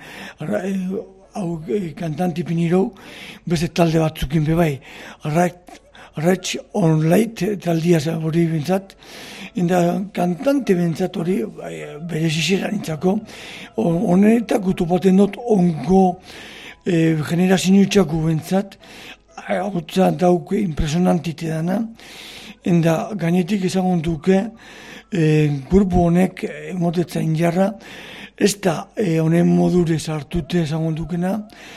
kantanti pinirou, beste talde batzukin bebai, Rech on Light taldiaz hori bintzat, eta kantante bintzat hori bere zizeran intzako, honetak gutu baten dut ongo generazio itxako bintzat, hau dauk impresionantite dana, eta gainetik izango duke grupo honek emotetzain jarra, ez da honen modure sartute izango dukena,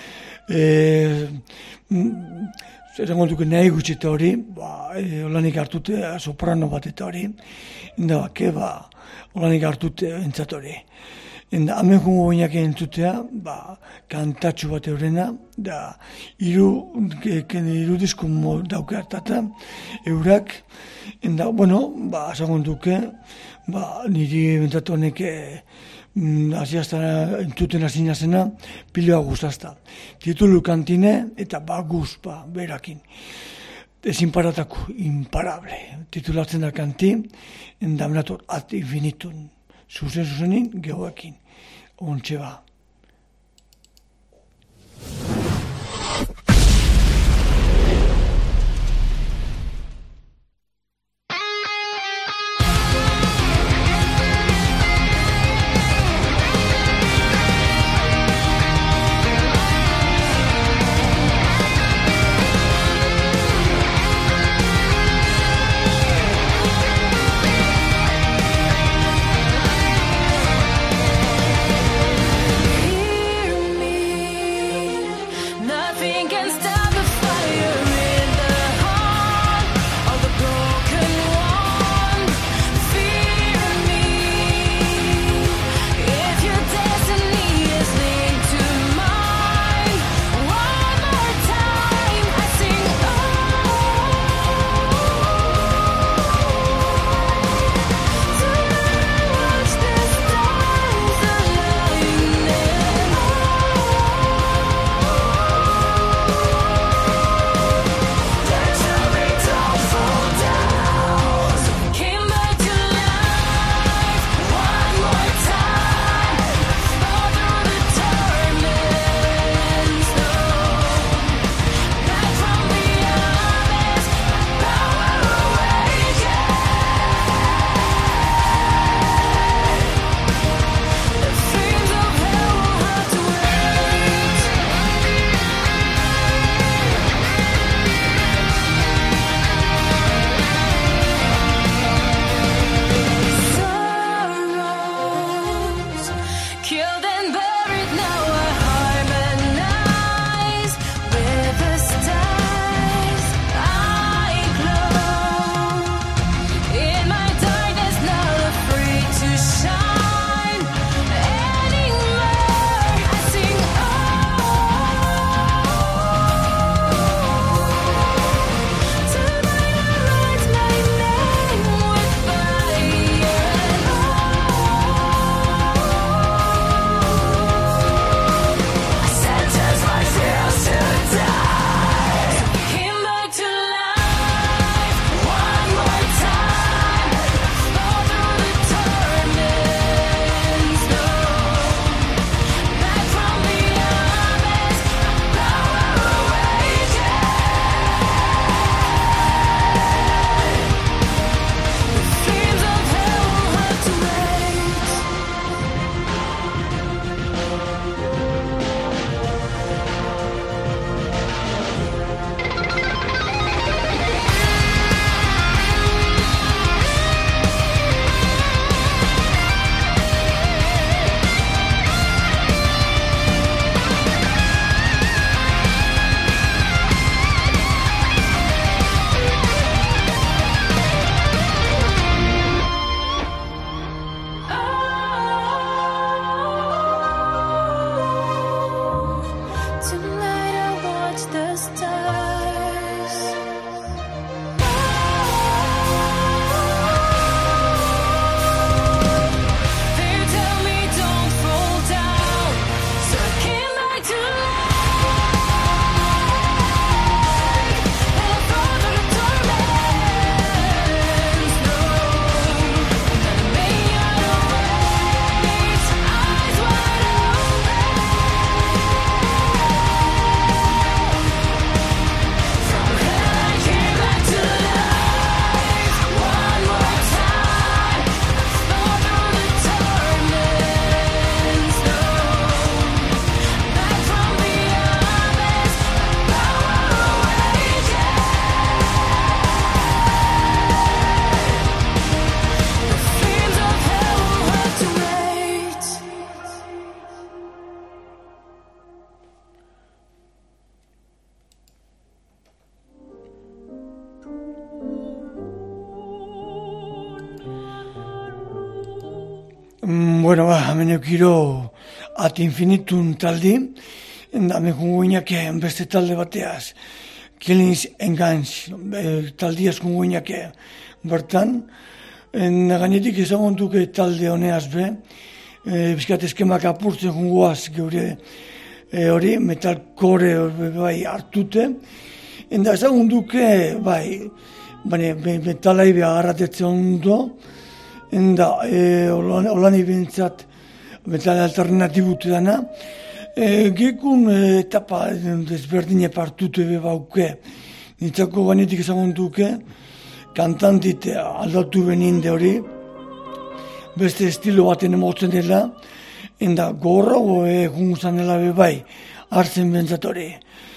esango duke nahi gutxeta hori, holanik hartute soprano bat eta hori, eta holanik hartute entzat hori. Eta hemen jungo bainak entzutea, kantatxu bat eurena, da iru disko dauke hartata, eurak, eta, bueno, esango duke, niri bentzatu honek hasiaztara entzuten hasi nazena, piloa guztazta. Titulu kantine eta guz, berakin. Ezin paratako, imparable. Titulatzen da kanti, endamenator at infinitun. Zuzenin, gehoekin. Ontxe ba. Bueno, hemen eukiro Ad Infinitum taldi, hemen jungoinak beste talde bateaz, Killings and Guns taldiaz jungoinak bertan, gainetik ezaguntuke talde honeaz be, bizkat eskemak apurtzen jungoaz geure hori, metalcore bai hartute, eta ezaguntuke bai, metalai agarratetzen ondo, eta holan ibintzat metal alternatibute dana, gekun etapa desberdine partute bebauke, nintzako gainetik ezaguntuke, kantantite aldatu beninde hori, beste estilo baten emotzen dela, eta gorrago egun zanela bebai, hartzen bentzat hori.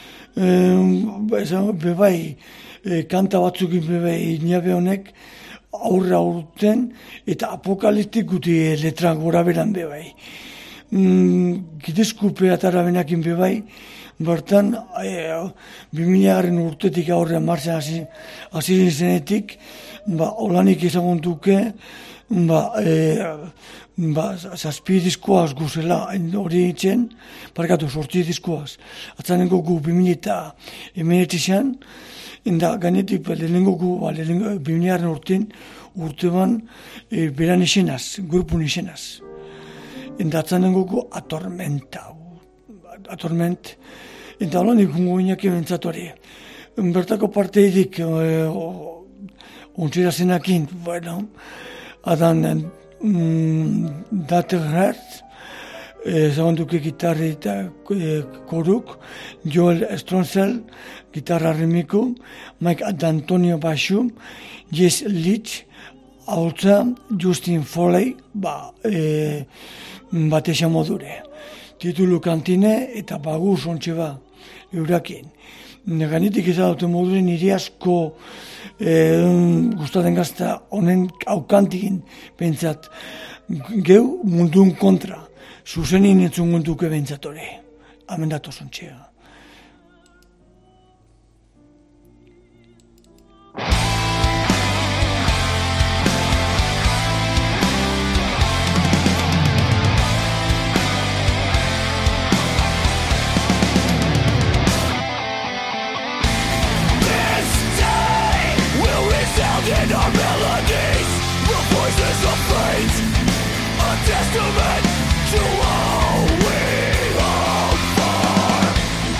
Bebai, kanta batzukin bebai inabe honek, aurra urten, eta apokaliptik guti letra gora beran bebai. Gidezkupe atara benakin bebai, bertan, 2000 urtetik aurrean marzen hasi zenetik, holanik ezaguntuke, zazpi diskoaz guzela hori itzen, parkatu, 8 diskoaz. Atzanengo gu 2019 eta gainetik lehenengo gu, 2000 urtean beran izenaz, grupun izenaz. Eta atzanengo gu Atorment, eta holanik gungo inak ebentzat hori. Bertako parteidik ontzira zenakin, bueno, adan Daterhert, zagonduke gitarri eta koruk, Joel Stronsel, gitarra remiku, Mike D'Antonio Bashu, Jess Leach, hautza Justin Foley, batesa modure. Titulu kantine eta baguz ontxe ba, eurakin. Neganetik ezadote modure niri asko gustaten gazta honen aukantikin pentsat geu mundun kontra. Zuzenin entzun gunduke bentsatore. Hemen datoz ontxea. In our melodies, the voices of fate, a testament to all we hope for.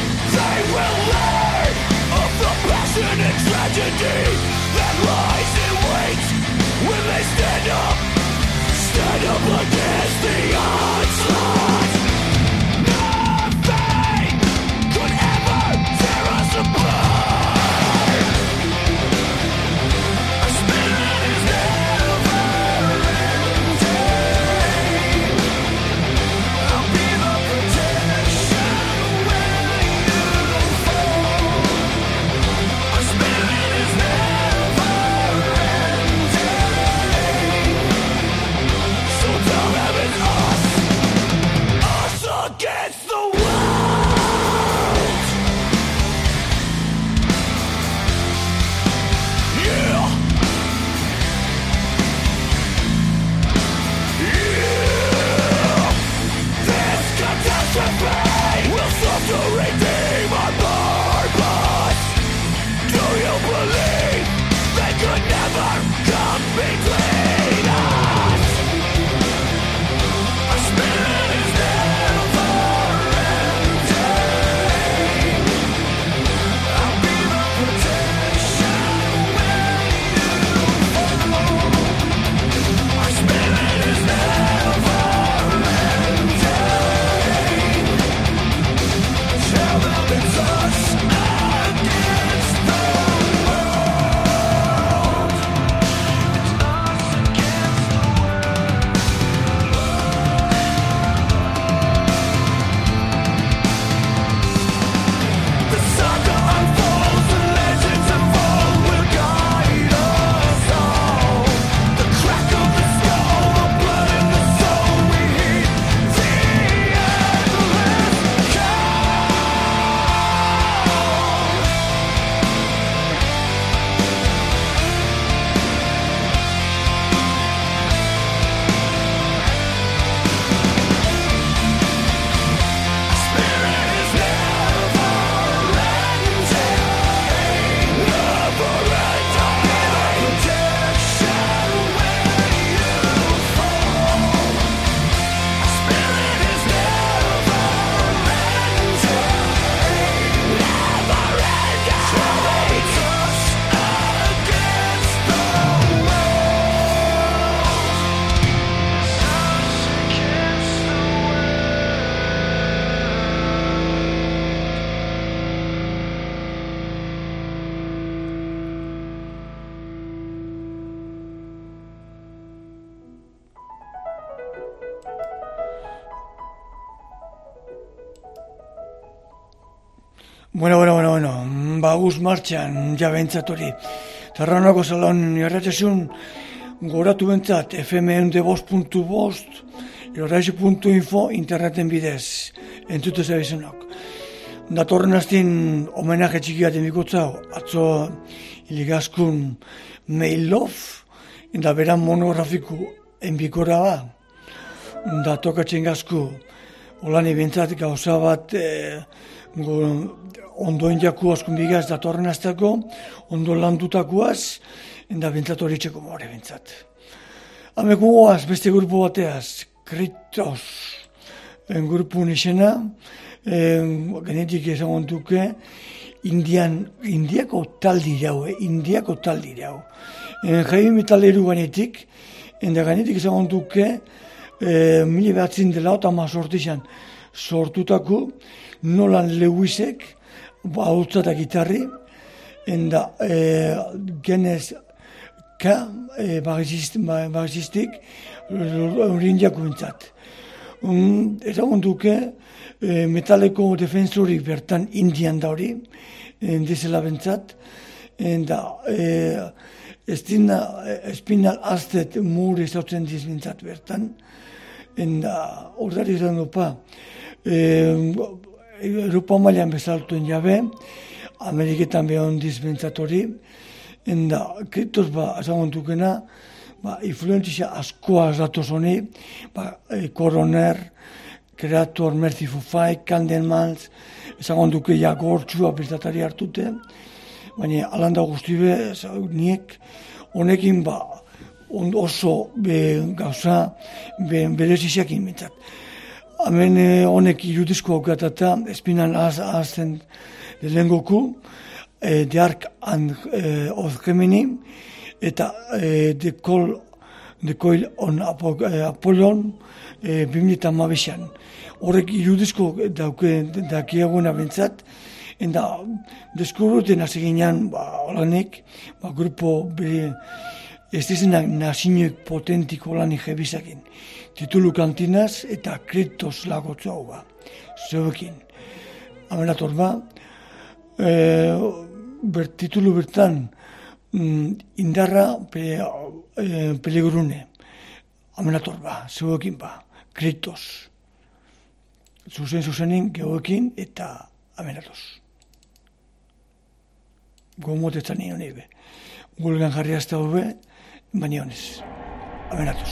Bueno, baguz martxan, ja behintzat hori. Tarranako salon irratxasun goratu bentzat, fm105.5, irratxe.info interneten bidez, entzute zabizenok. Datorren hastin homenaje txiki bat emikotzau, atzo iligazkun Meilof, eta beran monografiku enbikora ba. Da tokatzen gazku, holani bentzat gauza bat ondoen jaku askun bigaz datorren hasteko, ondo landutakoaz, eta bentzat hori txeko more bentzat. Hameko goaz, beste grupo bateaz, Kritos, grupun izena, genetik ezagun duke, Indiako taldi jau, Indiako taldi jau. Jaime metaleru ganetik, eta ganetik ezagun duke, 1918 sortutako Nolan Lewisek, ahotsa eta gitarri, eta genez bagisistik horin jakuentzat. Ezagun duke, metaleko defensorik bertan Indian da hori, dizela bentzat, eta Spinal Aztet mure zautzen dizbentzat bertan, eta horretari izan dupa, Europa mailan bezaltuen jabe, Ameriketan behon dizbentzat hori, eta Kritos ezagun dukena, influenzia askoa datoz honi, Coroner, Creator, Merciful Fate, Candlemans, ezagun duke jagortxua prestatari hartute, baina alanda guztibe, niek, honekin oso gauza bereziziak inmentzat. Hemen honek irudizko aukatata, Spinal Azten lehengoku, The Ark of Gemini, eta The Coil on Apollon, 2015an. Horrek irudizko dakiaguna bentzat, eta deskubruten hasi ginean, holanik, grupo ez dizenak nazinoek potentiko lanik jebizakin. Titulu kantinaz eta Kritos lagotzu hau zeuekin. Amenator titulu bertan, indarra peligurune. Amenator zeuekin Kritos. Zuzenin geoekin eta amenatoz. Gomotetan nion ebe. Gulgan jarri hasta hobe, baina honez. Amenatoz.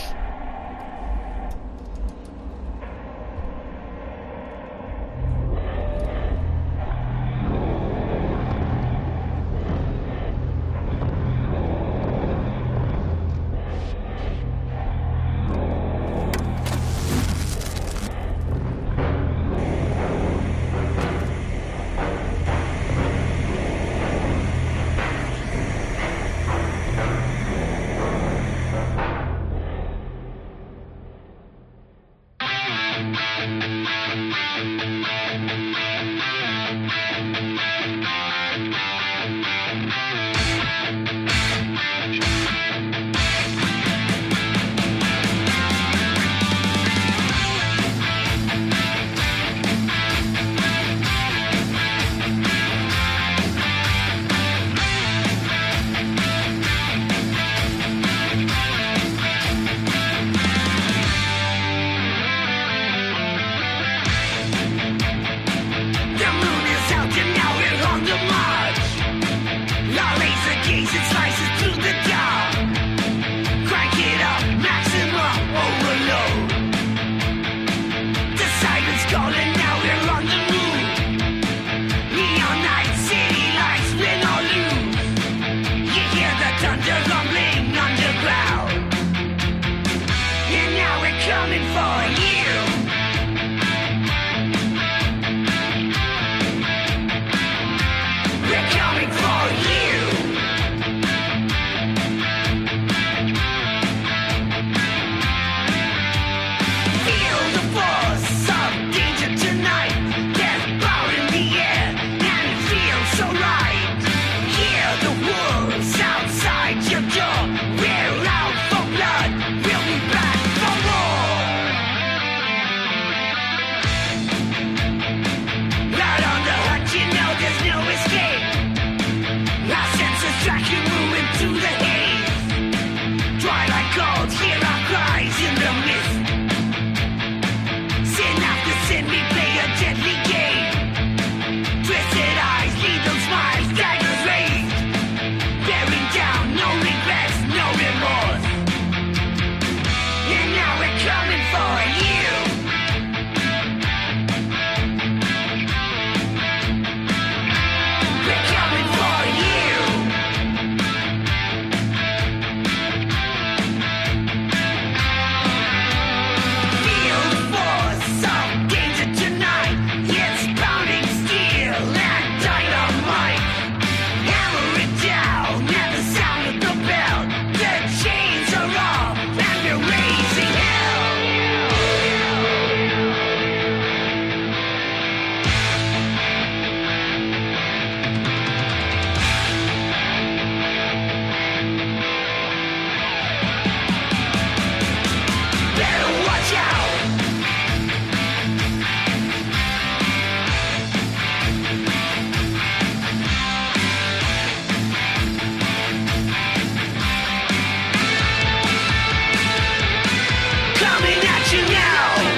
let you know.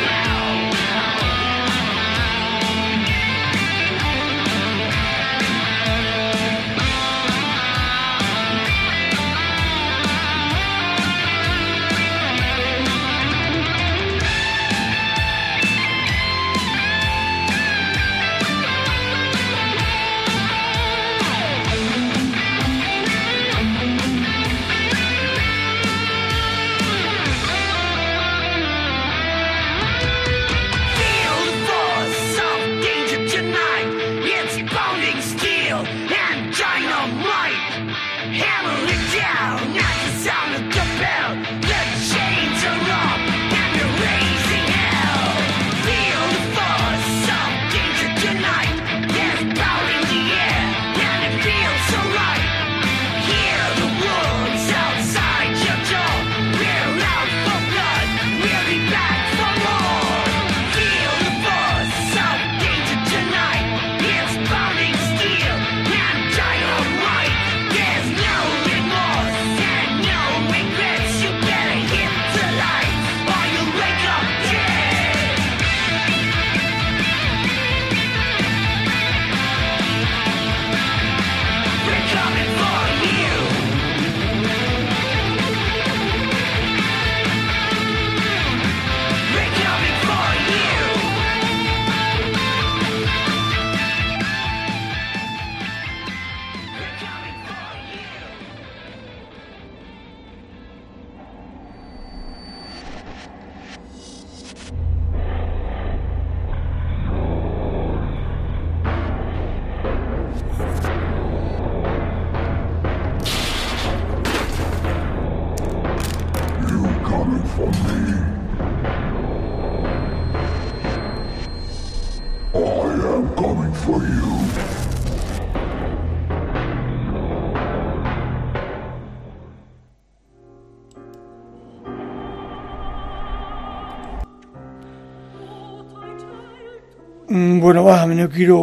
Bueno, hemen eukiro,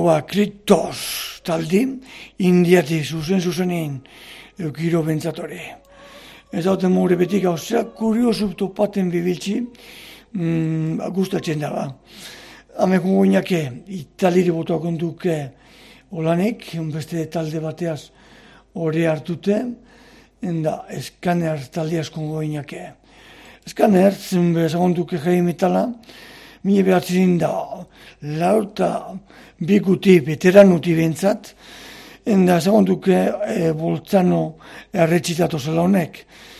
Kritos taldi, indiati zuzenein eukiro bentsatore. Ez dauten mogure beti gauzea, kuriosu topaten bibiltzi, gustatzen da, Hameko goinake, italiri botoak onduke olanek, beste talde bateaz hori hartute, enda Eskaner talde askon goinake. Eskaner, zagonduke jai metala, mila behatzen da, lauta bikuti, veteranuti bentsat, enda zagonduke Boltzano erretzitatu zela honek.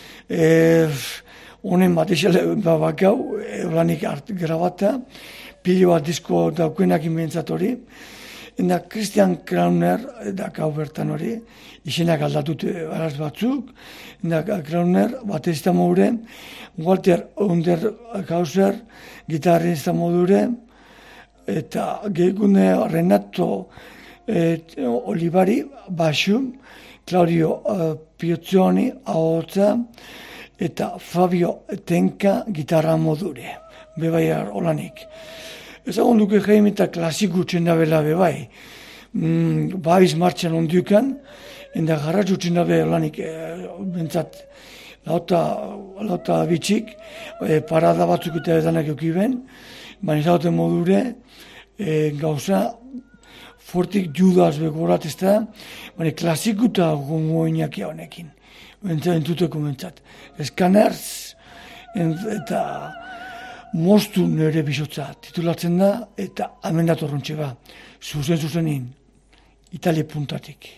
Honen bat esale bakau, olanik grabata, pilo bat disko daukenak inbentzat hori, enda Christian Krauner dakau bertan hori, izenak aldatut araz batzuk, enda Krauner batezita modure, Walter Underhauser gitarrista modure, eta gehikune Renato Olivari basu, Claudio Piozzioni ahotsa, eta Fabio Tenka gitarra modure, bebaiar olanik. Ezagun duke jaim eta klasikutzen da bela bebai. Baiz martxan ondukan, enda garratzutzen da olanik bentsat lauta bitxik, parada batzuk eta edanak eukiben, baina izauten modure gauza fortik Judas begorat ez da, baina klasikuta gongoinakia honekin, entuteko bentsat. Eskanerz eta Mostu nere bizotza titulatzen da eta hemen datorrontxe ba, zuzenin, Italia puntatik.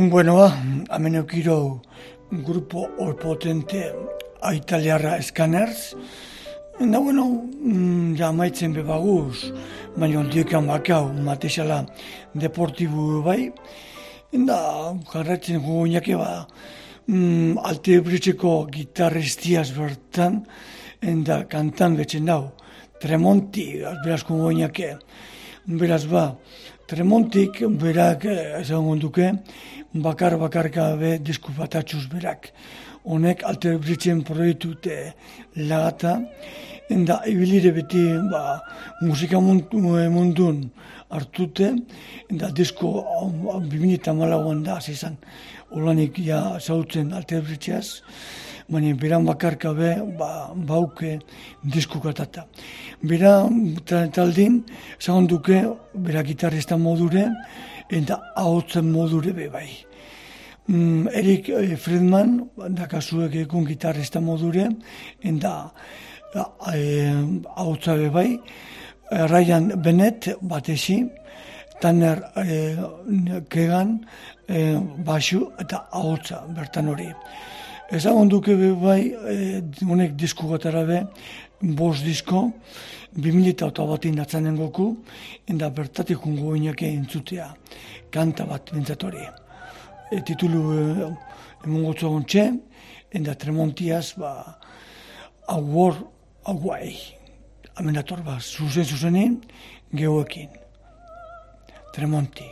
Bueno, hemen eukiro grupo potente italiarra Scanners. Da, bueno, ja maitzen bebaguz, baina ondiekan bakau, matexala deportibu bai. Da, jarratzen gogoinake Alte Bridgeko gitarristiaz bertan, da kantan betzen dau, Tremonti, beraz gogoinake. Beraz Tremontik berak ezagun duke, bakarka be disku batatxuz berak. Honek Alte Bridgen proiektute lagata, da ibilire beti musika mundun hartute, da disko 2008an da izan. Olanik ja zautzen Alte Bridgeaz, baina beran bakarka be bauke disku katata. Bera taldin, ezagun duke, bera gitarrista modure, eta ahotzen modure be bai. Eric Friedman, da kasuek egun gitarrista modure, eta ahotza be bai. Ryan Bennett batesi, Tanner Kegan, basu eta ahotza bertan hori. Ezagun duke be bai, honek disku gatara be, 5 disko, 2008 atzanen goku, eta bertatik jungo inake entzutea, kanta bat bentzatori. Titulu emongotzo gontxe, eta Tremontiaz, Awar Away. Amenator zuzenin, gehoekin. Tremonti.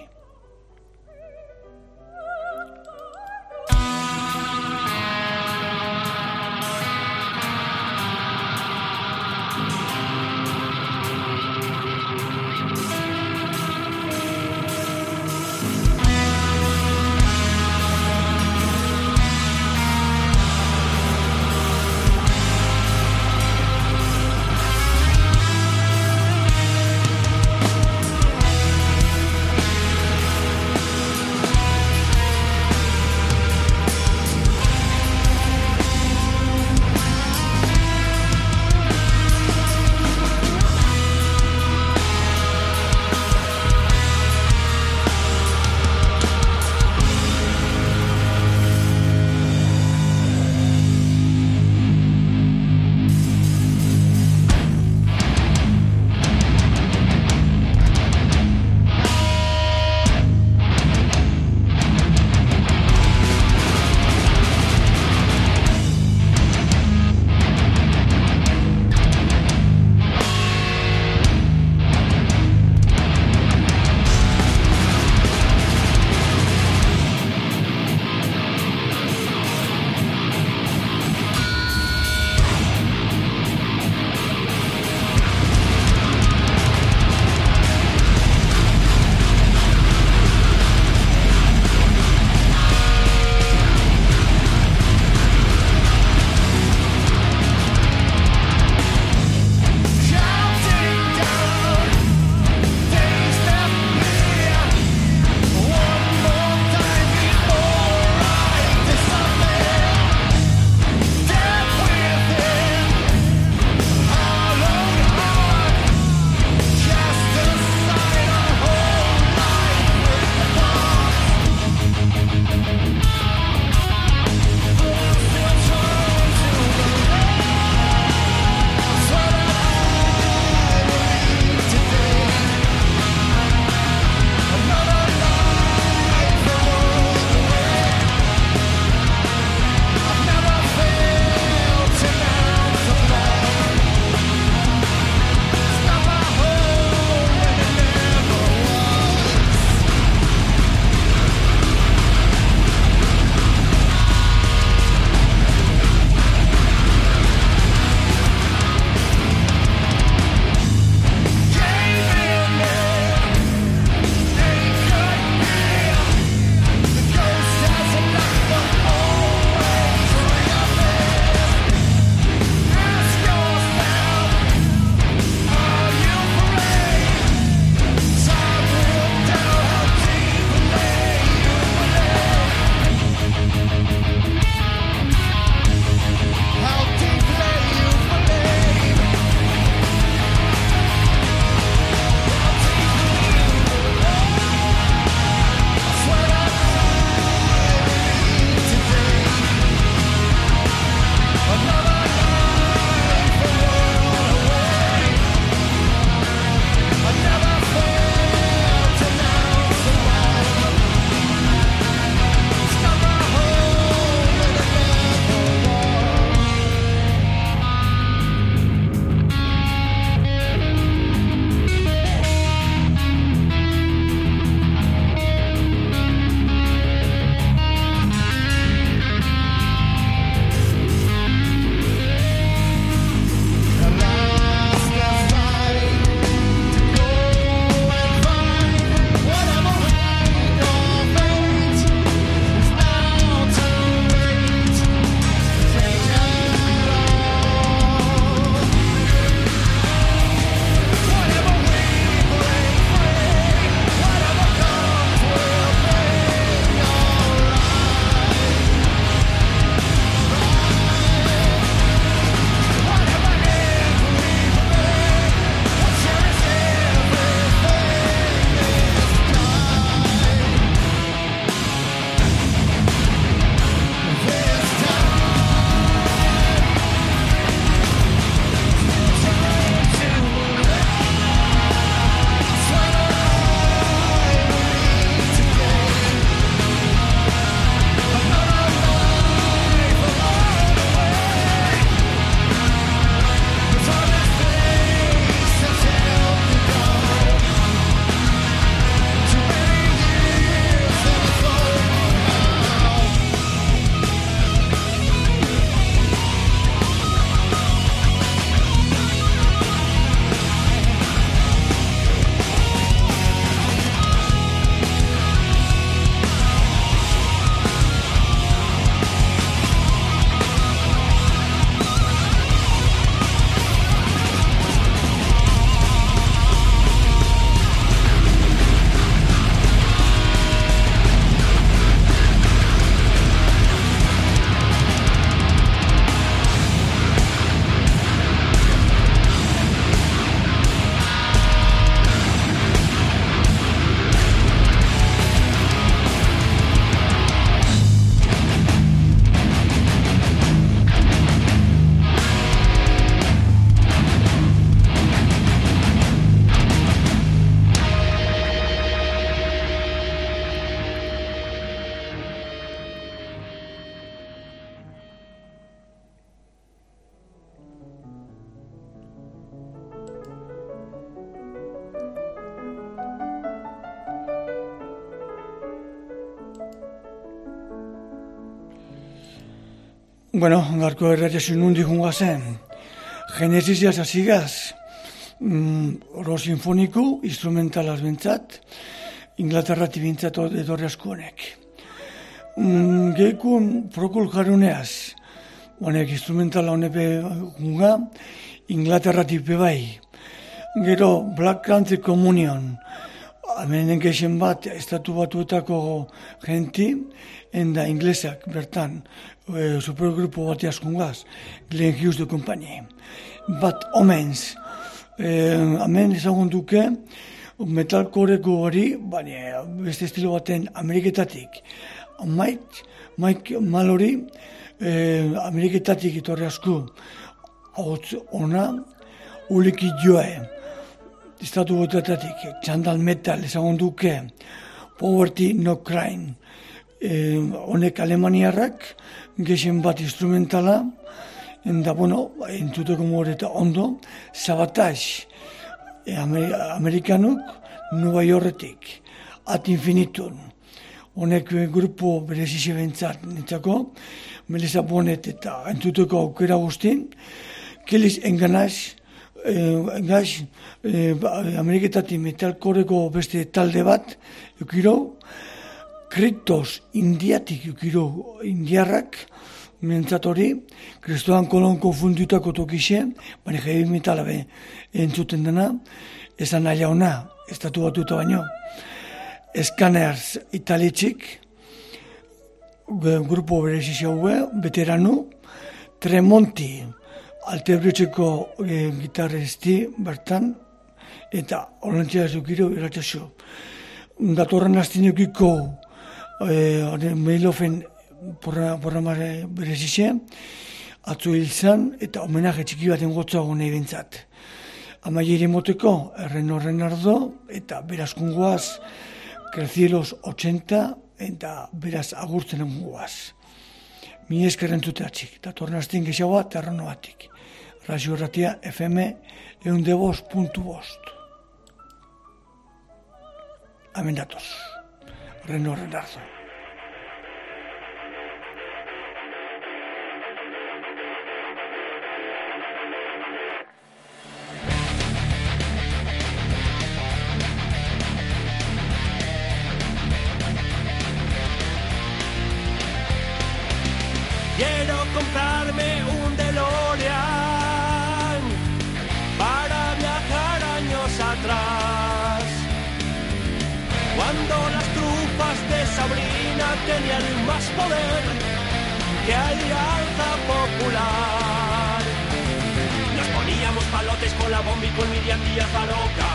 Bueno, garko erratxesun nundi jungazen. Genesiziaz azigaz, oro sinfoniku, instrumentalaz bintzat, Inglaterrati bintzat edorri asko honek. Geikun prokul jaruneaz, honek instrumentala honepe junga, Inglaterrati bai. Gero Black Country Communion, hemen geixen bat, estatu batuetako genti, enda inglesak bertan, supergrupo bati askungaz, Glenn Hughes de Company. Bat omens, hemen ezagun duke, metalkoreko hori, baina beste estilo baten Ameriketatik. Mike Mallory, Ameriketatik itorri asko, hotz ona, uliki joe, estatu batuetatik, txandal metal ezagun duke, Poverty No Crime, honek alemaniarrak, gexen bat instrumentala, enda, bueno, entuteko moreta ondo, Sabotage, Amerikanuk, Nueva Yorketik, Ad Infinitum, honek grupo berezize bentzat nintzako, Melissa Bonnet eta entuteko aukera guztin, Kelly's Enganash, Ameriketatik metalkoreko beste talde bat, eukiro, Kritos indiatik eukiro indiarrak, mentzat hori, Kristoan Kolon konfundutako tokixe, baina heavy metala entzuten dena, esan nahi ona, estatu batuta baino. Scanners italitzik, grupo berezizia hue, veteranu, Tremonti, Altebritzeko gitarristi bertan, eta holantzia eukiro irratxasio. Datorren astinekiko Meilofen programare berezize, atzo hil zan, eta homenaje txiki baten gotzago nahi bintzat. Amaieri moteko, Erreno Renardo, eta berazkungoaz, Crecielos 80, eta beraz agurtzen engoaz. Mi eskerren zuteatzik, datorren astin gehiagoa terrano batik. Radio Erratia FM 102.5. Hemen datoz, Erreno Renardo. Quiero comprarme un DeLorean para viajar años atrás, cuando las tropas de Sabrina tenían más poder que Alianza Popular. Nos poníamos palotes con la bomba y con Miriam Díaz Baroca,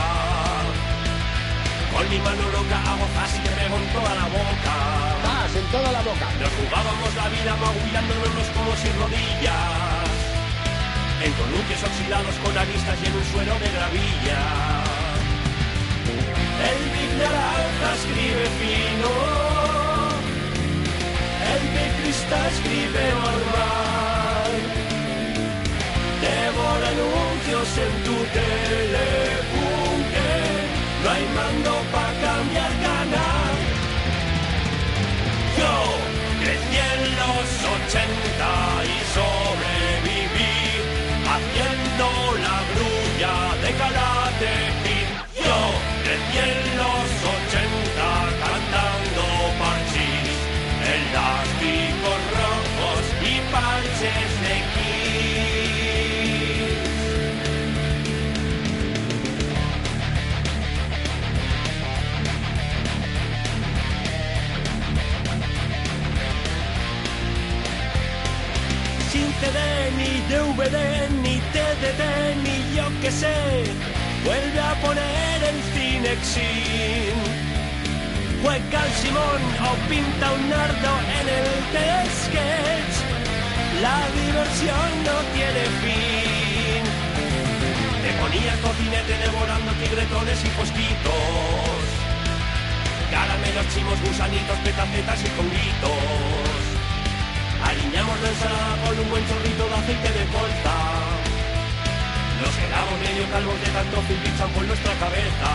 con mi mano loca hago fast y te pego en toda la boca. En toda la boca. Nos jugábamos la vida magullándonos como sin rodillas, en columpios oxidados con aristas y en un suelo de gravilla. El Big Naranja escribe fino, el Big Cristal escribe normal. Devora anuncios en tu telepunte, no hay mando para cambiar canal. Yo crecí en los 80 y sobreviví haciendo la grulla de Karate Kid. Yo crecí en los 80 cantando parchís, elásticos rojos y parches de CD, ni DVD, ni TDT, ni yo que sé, vuelve a poner el Cinexin. Juega al Simón o pinta un nardo en el sketch, la diversión no tiene fin. Te ponías cocinete devorando tigretones y fosquitos, caramelos, chimos, gusanitos, petacetas y conguitos. Aliñamos la ensalada con un buen chorrito de aceite de colza. Nos quedamos medio calvos de tanto film y champú en nuestra cabeza.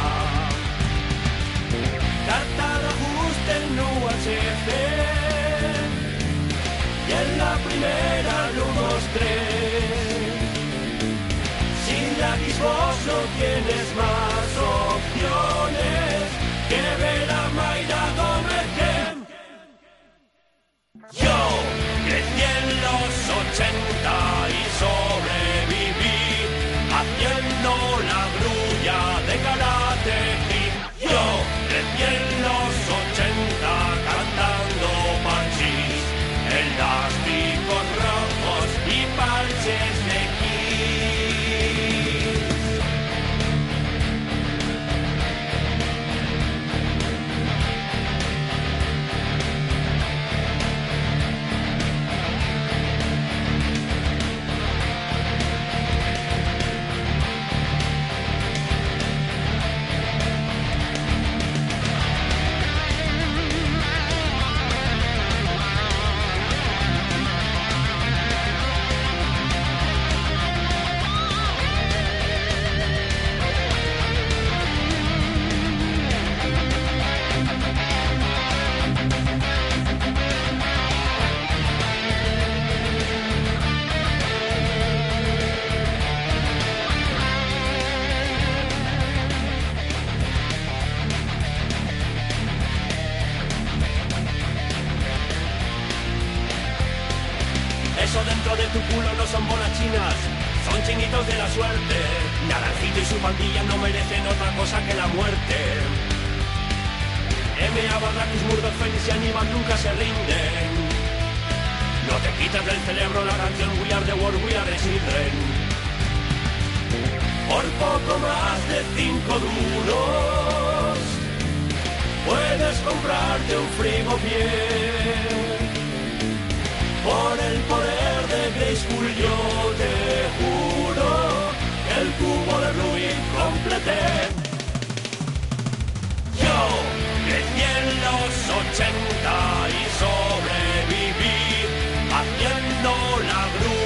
Carta de ajuste en UHC, y en la primera lo mostré. Sin la Xbox no tienes más opciones que ver a Mayra Gómez. Yo crecí en los 80 y sobreviví haciendo la grulla de Karate Kid. Yo crecí en los 80 cantando parchís, elásticos rojos y parches de Kiss. Eso dentro de tu culo no son bolas chinas, son chinitos de la suerte. Naranjito y su pandilla no merecen otra cosa que la muerte. M.A. Barracus, Murdoch, Félix y Aníbal nunca se rinden. No te quitas del cerebro la canción We Are the World, We Are the Children. Por poco más de 5 duros puedes comprarte un frigopié. Por el poder de Grayskull yo te juro que el cubo de Rubik completé. Yo crecí en los 80 y sobreviví haciendo la grúa